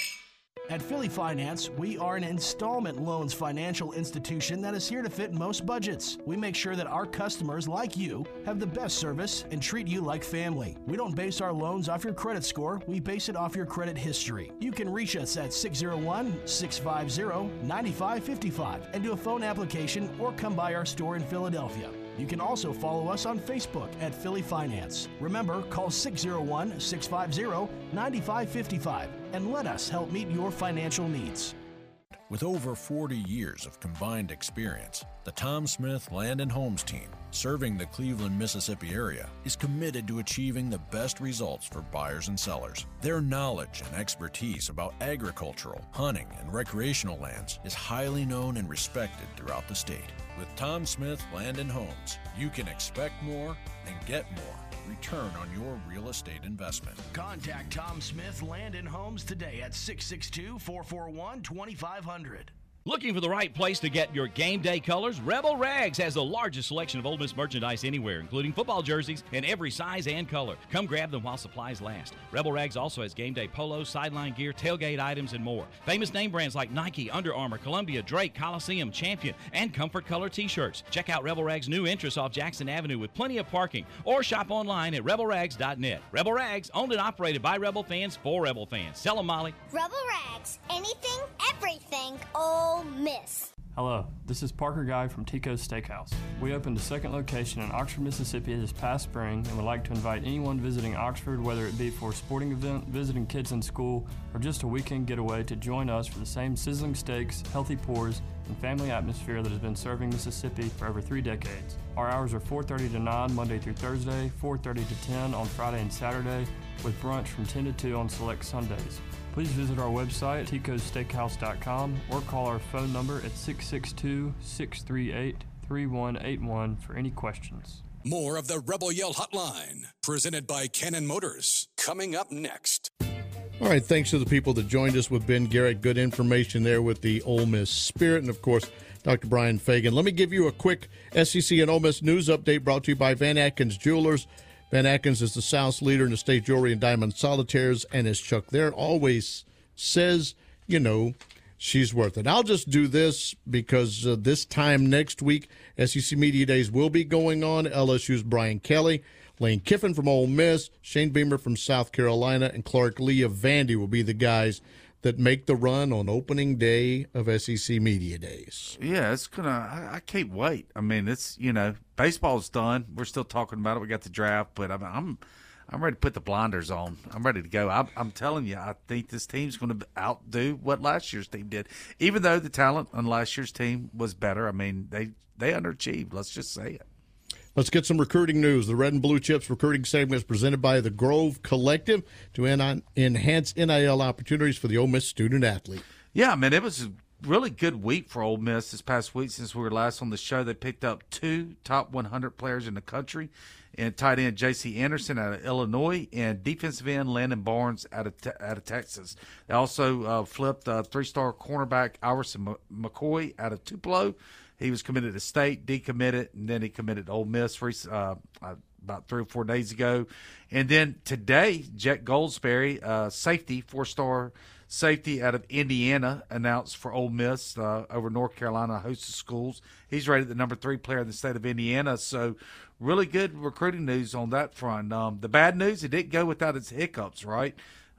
At Philly Finance, we are an installment loans financial institution that is here to fit most budgets. We make sure that our customers, like you, have the best service and treat you like family. We don't base our loans off your credit score, we base it off your credit history. You can reach us at six oh one, six five zero, nine five five five and do a phone application or come by our store in Philadelphia. You can also follow us on Facebook at Philly Finance. Remember, call six oh one, six five zero, nine five five five and let us help meet your financial needs. With over forty years of combined experience, the Tom Smith Land and Homes team, serving the Cleveland, Mississippi area, is committed to achieving the best results for buyers and sellers. Their knowledge and expertise about agricultural, hunting, and recreational lands is highly known and respected throughout the state. With Tom Smith Land and Homes, you can expect more and get more return on your real estate investment. Contact Tom Smith Land and Homes today at six six two, four four one, two five zero zero. Looking for the right place to get your game day colors? Rebel Rags has the largest selection of Ole Miss merchandise anywhere, including football jerseys in every size and color. Come grab them while supplies last. Rebel Rags also has game day polos, sideline gear, tailgate items, and more. Famous name brands like Nike, Under Armour, Columbia, Drake, Coliseum, Champion, and Comfort Color t-shirts. Check out Rebel Rags' new entrance off Jackson Avenue with plenty of parking, or shop online at rebel rags dot net. Rebel Rags, owned and operated by Rebel fans for Rebel fans. Sell them, Molly. Rebel Rags, anything, everything, Ole Miss. Hello, this is Parker Guy from Tico's Steakhouse. We opened a second location in Oxford, Mississippi this past spring and would like to invite anyone visiting Oxford, whether it be for a sporting event, visiting kids in school, or just a weekend getaway, to join us for the same sizzling steaks, healthy pours, and family atmosphere that has been serving Mississippi for over three decades. Our hours are four thirty to nine Monday through Thursday, four thirty to ten on Friday and Saturday, with brunch from ten to two on select Sundays. Please visit our website, ticos steakhouse dot com, or call our phone number at six six two, six three eight, three one eight one for any questions. More of the Rebel Yell Hotline, presented by Cannon Motors, coming up next. All right, thanks to the people that joined us with Ben Garrett. Good information there with the Ole Miss Spirit. And, of course, Doctor Brian Fagan. Let me give you a quick S E C and Ole Miss news update brought to you by Van Atkins Jewelers. Van Atkins is the South's leader in estate jewelry and diamond solitaires, and as Chuck there always says, you know, she's worth it. I'll just do this because uh, this time next week, S E C Media Days will be going on. L S U's Brian Kelly, Lane Kiffin from Ole Miss, Shane Beamer from South Carolina, and Clark Lee of Vandy will be the guys that make the run on opening day of S E C Media Days. Yeah, it's gonna. I, I can't wait. I mean, it's you know, baseball's done. We're still talking about it. We got the draft, but I'm I'm, I'm ready to put the blinders on. I'm ready to go. I'm, I'm telling you, I think this team's going to outdo what last year's team did. Even though the talent on last year's team was better, I mean, they they underachieved. Let's just say it. Let's get some recruiting news. The Red and Blue Chips recruiting segment is presented by the Grove Collective to en- enhance N I L opportunities for the Ole Miss student athlete. Yeah, I mean, it was a really good week for Ole Miss this past week since we were last on the show. They picked up two top one hundred players in the country, and tight end J C Anderson out of Illinois and defensive end Landon Barnes out of te- out of Texas. They also uh, flipped uh, three-star cornerback Iverson McCoy out of Tupelo. He was committed to State, decommitted, and then he committed to Ole Miss uh, about three or four days ago. And then today, Jet Goldsberry, uh, safety, four-star safety out of Indiana, announced for Ole Miss uh, over North Carolina, a host of schools. He's rated the number three player in the state of Indiana. So really good recruiting news on that front. Um, the bad news, it didn't go without its hiccups, right?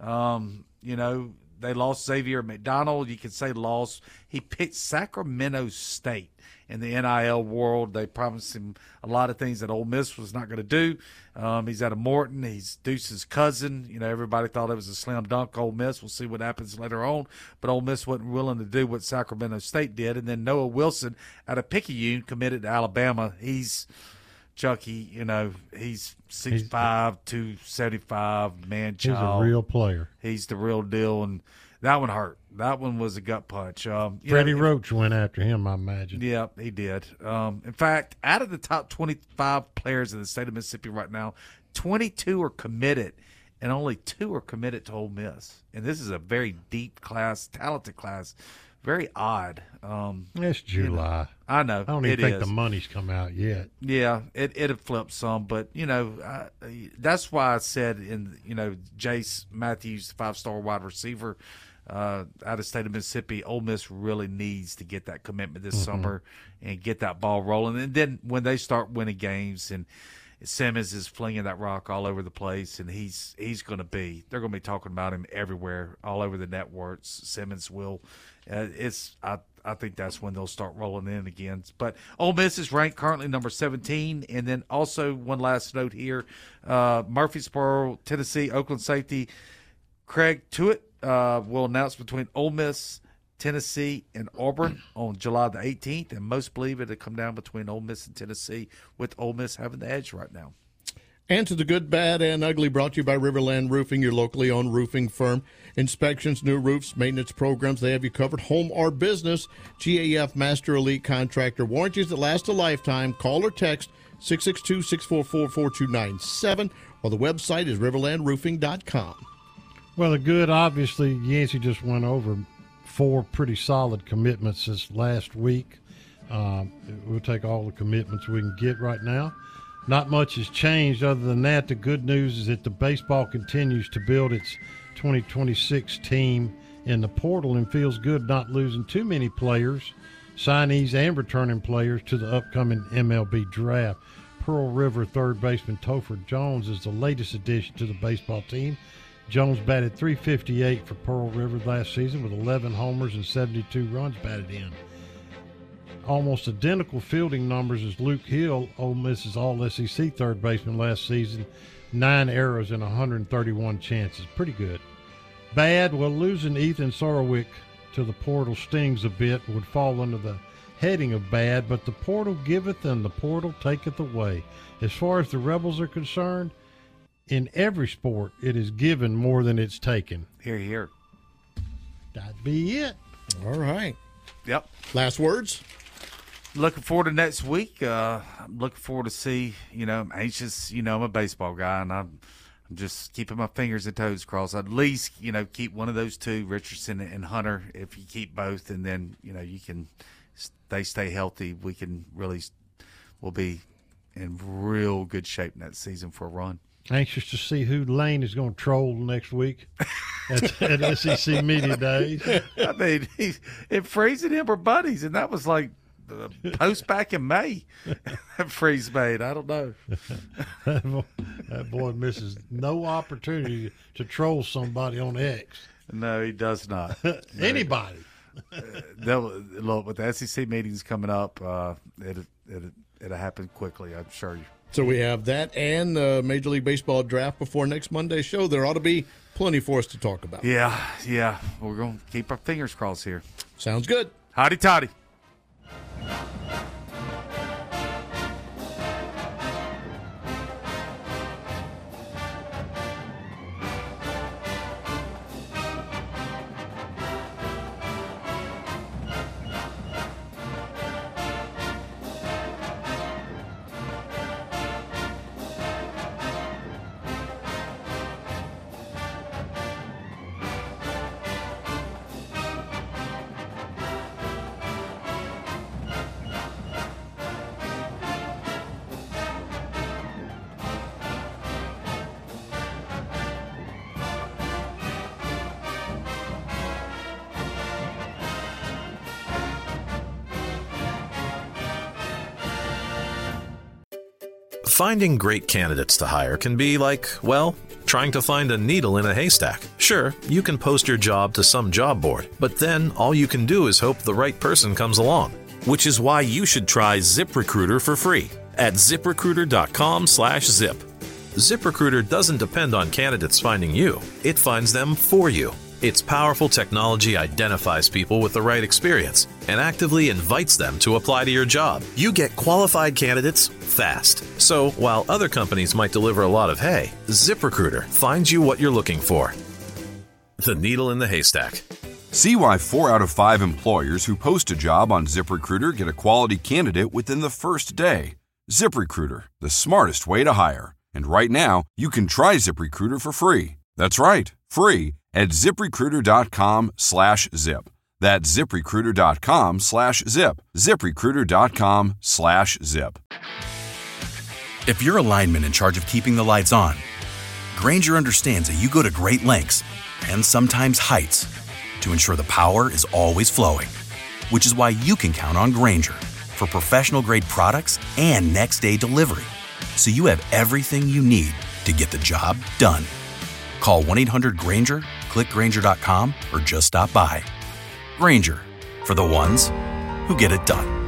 Um, you know, they lost Xavier McDonald. You could say lost. He picked Sacramento State in the N I L world. They promised him a lot of things that Ole Miss was not going to do. Um, he's out of Morton. He's Deuce's cousin. You know, everybody thought it was a slam dunk. Ole Miss. We'll see what happens later on. But Ole Miss wasn't willing to do what Sacramento State did. And then Noah Wilson out of Picayune committed to Alabama. He's Chucky, you know, he's six five, two seventy-five, man child. He's a real player. He's the real deal. And That one hurt. That one was a gut punch. Um, Freddie know, Roach went after him, I imagine. Yeah, he did. Um, in fact, out of the top twenty-five players in the state of Mississippi right now, twenty-two are committed, and only two are committed to Ole Miss. And this is a very deep class, talented class. Very odd. Um, it's July. You know, I know. I don't even it think is. the money's come out yet. Yeah, it it had flipped some, but you know I, that's why I said in you know Jace Matthews, five star wide receiver, uh, out of state of Mississippi, Ole Miss really needs to get that commitment this mm-hmm. summer and get that ball rolling. And then when they start winning games and Simmons is flinging that rock all over the place, and he's he's going to be they're going to be talking about him everywhere, all over the networks. Simmons will. Uh, it's I I think that's when they'll start rolling in again. But Ole Miss is ranked currently number seventeen, and then also one last note here: uh, Murfreesboro, Tennessee, Oakland safety Craig Tuitt uh, will announce between Ole Miss, Tennessee, and Auburn on July the eighteenth, and most believe it'll come down between Ole Miss and Tennessee, with Ole Miss having the edge right now. And to the good, bad, and ugly, brought to you by Riverland Roofing, your locally owned roofing firm. Inspections, new roofs, maintenance programs, they have you covered. Home or business, G A F Master Elite Contractor. Warranties that last a lifetime. Call or text six six two, six four four, four two nine seven, or the website is riverland roofing dot com. Well, the good, obviously, Yancey just went over four pretty solid commitments this last week. Um, we'll take all the commitments we can get right now. Not much has changed other than that. The good news is that the baseball continues to build its twenty twenty-six team in the portal and feels good not losing too many players, signees and returning players to the upcoming M L B draft. Pearl River third baseman Topher Jones is the latest addition to the baseball team. Jones batted three fifty-eight for Pearl River last season with eleven homers and seventy-two runs batted in. Almost identical fielding numbers as Luke Hill, Ole Miss's All S E C third baseman last season. Nine errors and one hundred thirty-one chances. Pretty good. Bad, well, losing Ethan Sorowick to the portal stings a bit, would fall under the heading of bad, but the portal giveth and the portal taketh away. As far as the Rebels are concerned, in every sport, it is given more than it's taken. Here, here. That'd be it. All right. Yep. Last words? Looking forward to next week. Uh, I'm looking forward to see, you know, I'm anxious. You know, I'm a baseball guy, and I'm, I'm just keeping my fingers and toes crossed. At least, you know, keep one of those two, Richardson and Hunter. If you keep both, and then, you know, you can they stay healthy, we can really we'll be in real good shape next season for a run. Anxious to see who Lane is going to troll next week at, at S E C Media Days. I mean, he, and Freeze and him are buddies, and that was like the post back in May that Freeze made. I don't know. that, boy, that boy misses no opportunity to troll somebody on X. No, he does not. Anybody. They'll, look, with the S E C meetings coming up, uh, it, it, it'll happen quickly, I'm sure. So we have that and the Major League Baseball draft before next Monday's show. There ought to be plenty for us to talk about. Yeah, yeah. We're going to keep our fingers crossed here. Sounds good. Howdy toddy. Finding great candidates to hire can be like, well, trying to find a needle in a haystack. Sure, you can post your job to some job board, but then all you can do is hope the right person comes along. Which is why you should try ZipRecruiter for free at ZipRecruiter.com slash zip. ZipRecruiter doesn't depend on candidates finding you. It finds them for you. Its powerful technology identifies people with the right experience and actively invites them to apply to your job. You get qualified candidates fast. So while other companies might deliver a lot of hay, ZipRecruiter finds you what you're looking for. the needle in the haystack. See why four out of five employers who post a job on ZipRecruiter get a quality candidate within the first day. ZipRecruiter, the smartest way to hire. And right now, you can try ZipRecruiter for free. That's right, free at ZipRecruiter.com slash zip. That's ZipRecruiter.com slash zip. ZipRecruiter.com slash zip. If you're a lineman in charge of keeping the lights on, Grainger understands that you go to great lengths and sometimes heights to ensure the power is always flowing, which is why you can count on Grainger for professional-grade products and next-day delivery, so you have everything you need to get the job done. Call one eight hundred Grainger, click Grainger dot com, or just stop by. Grainger, for the ones who get it done.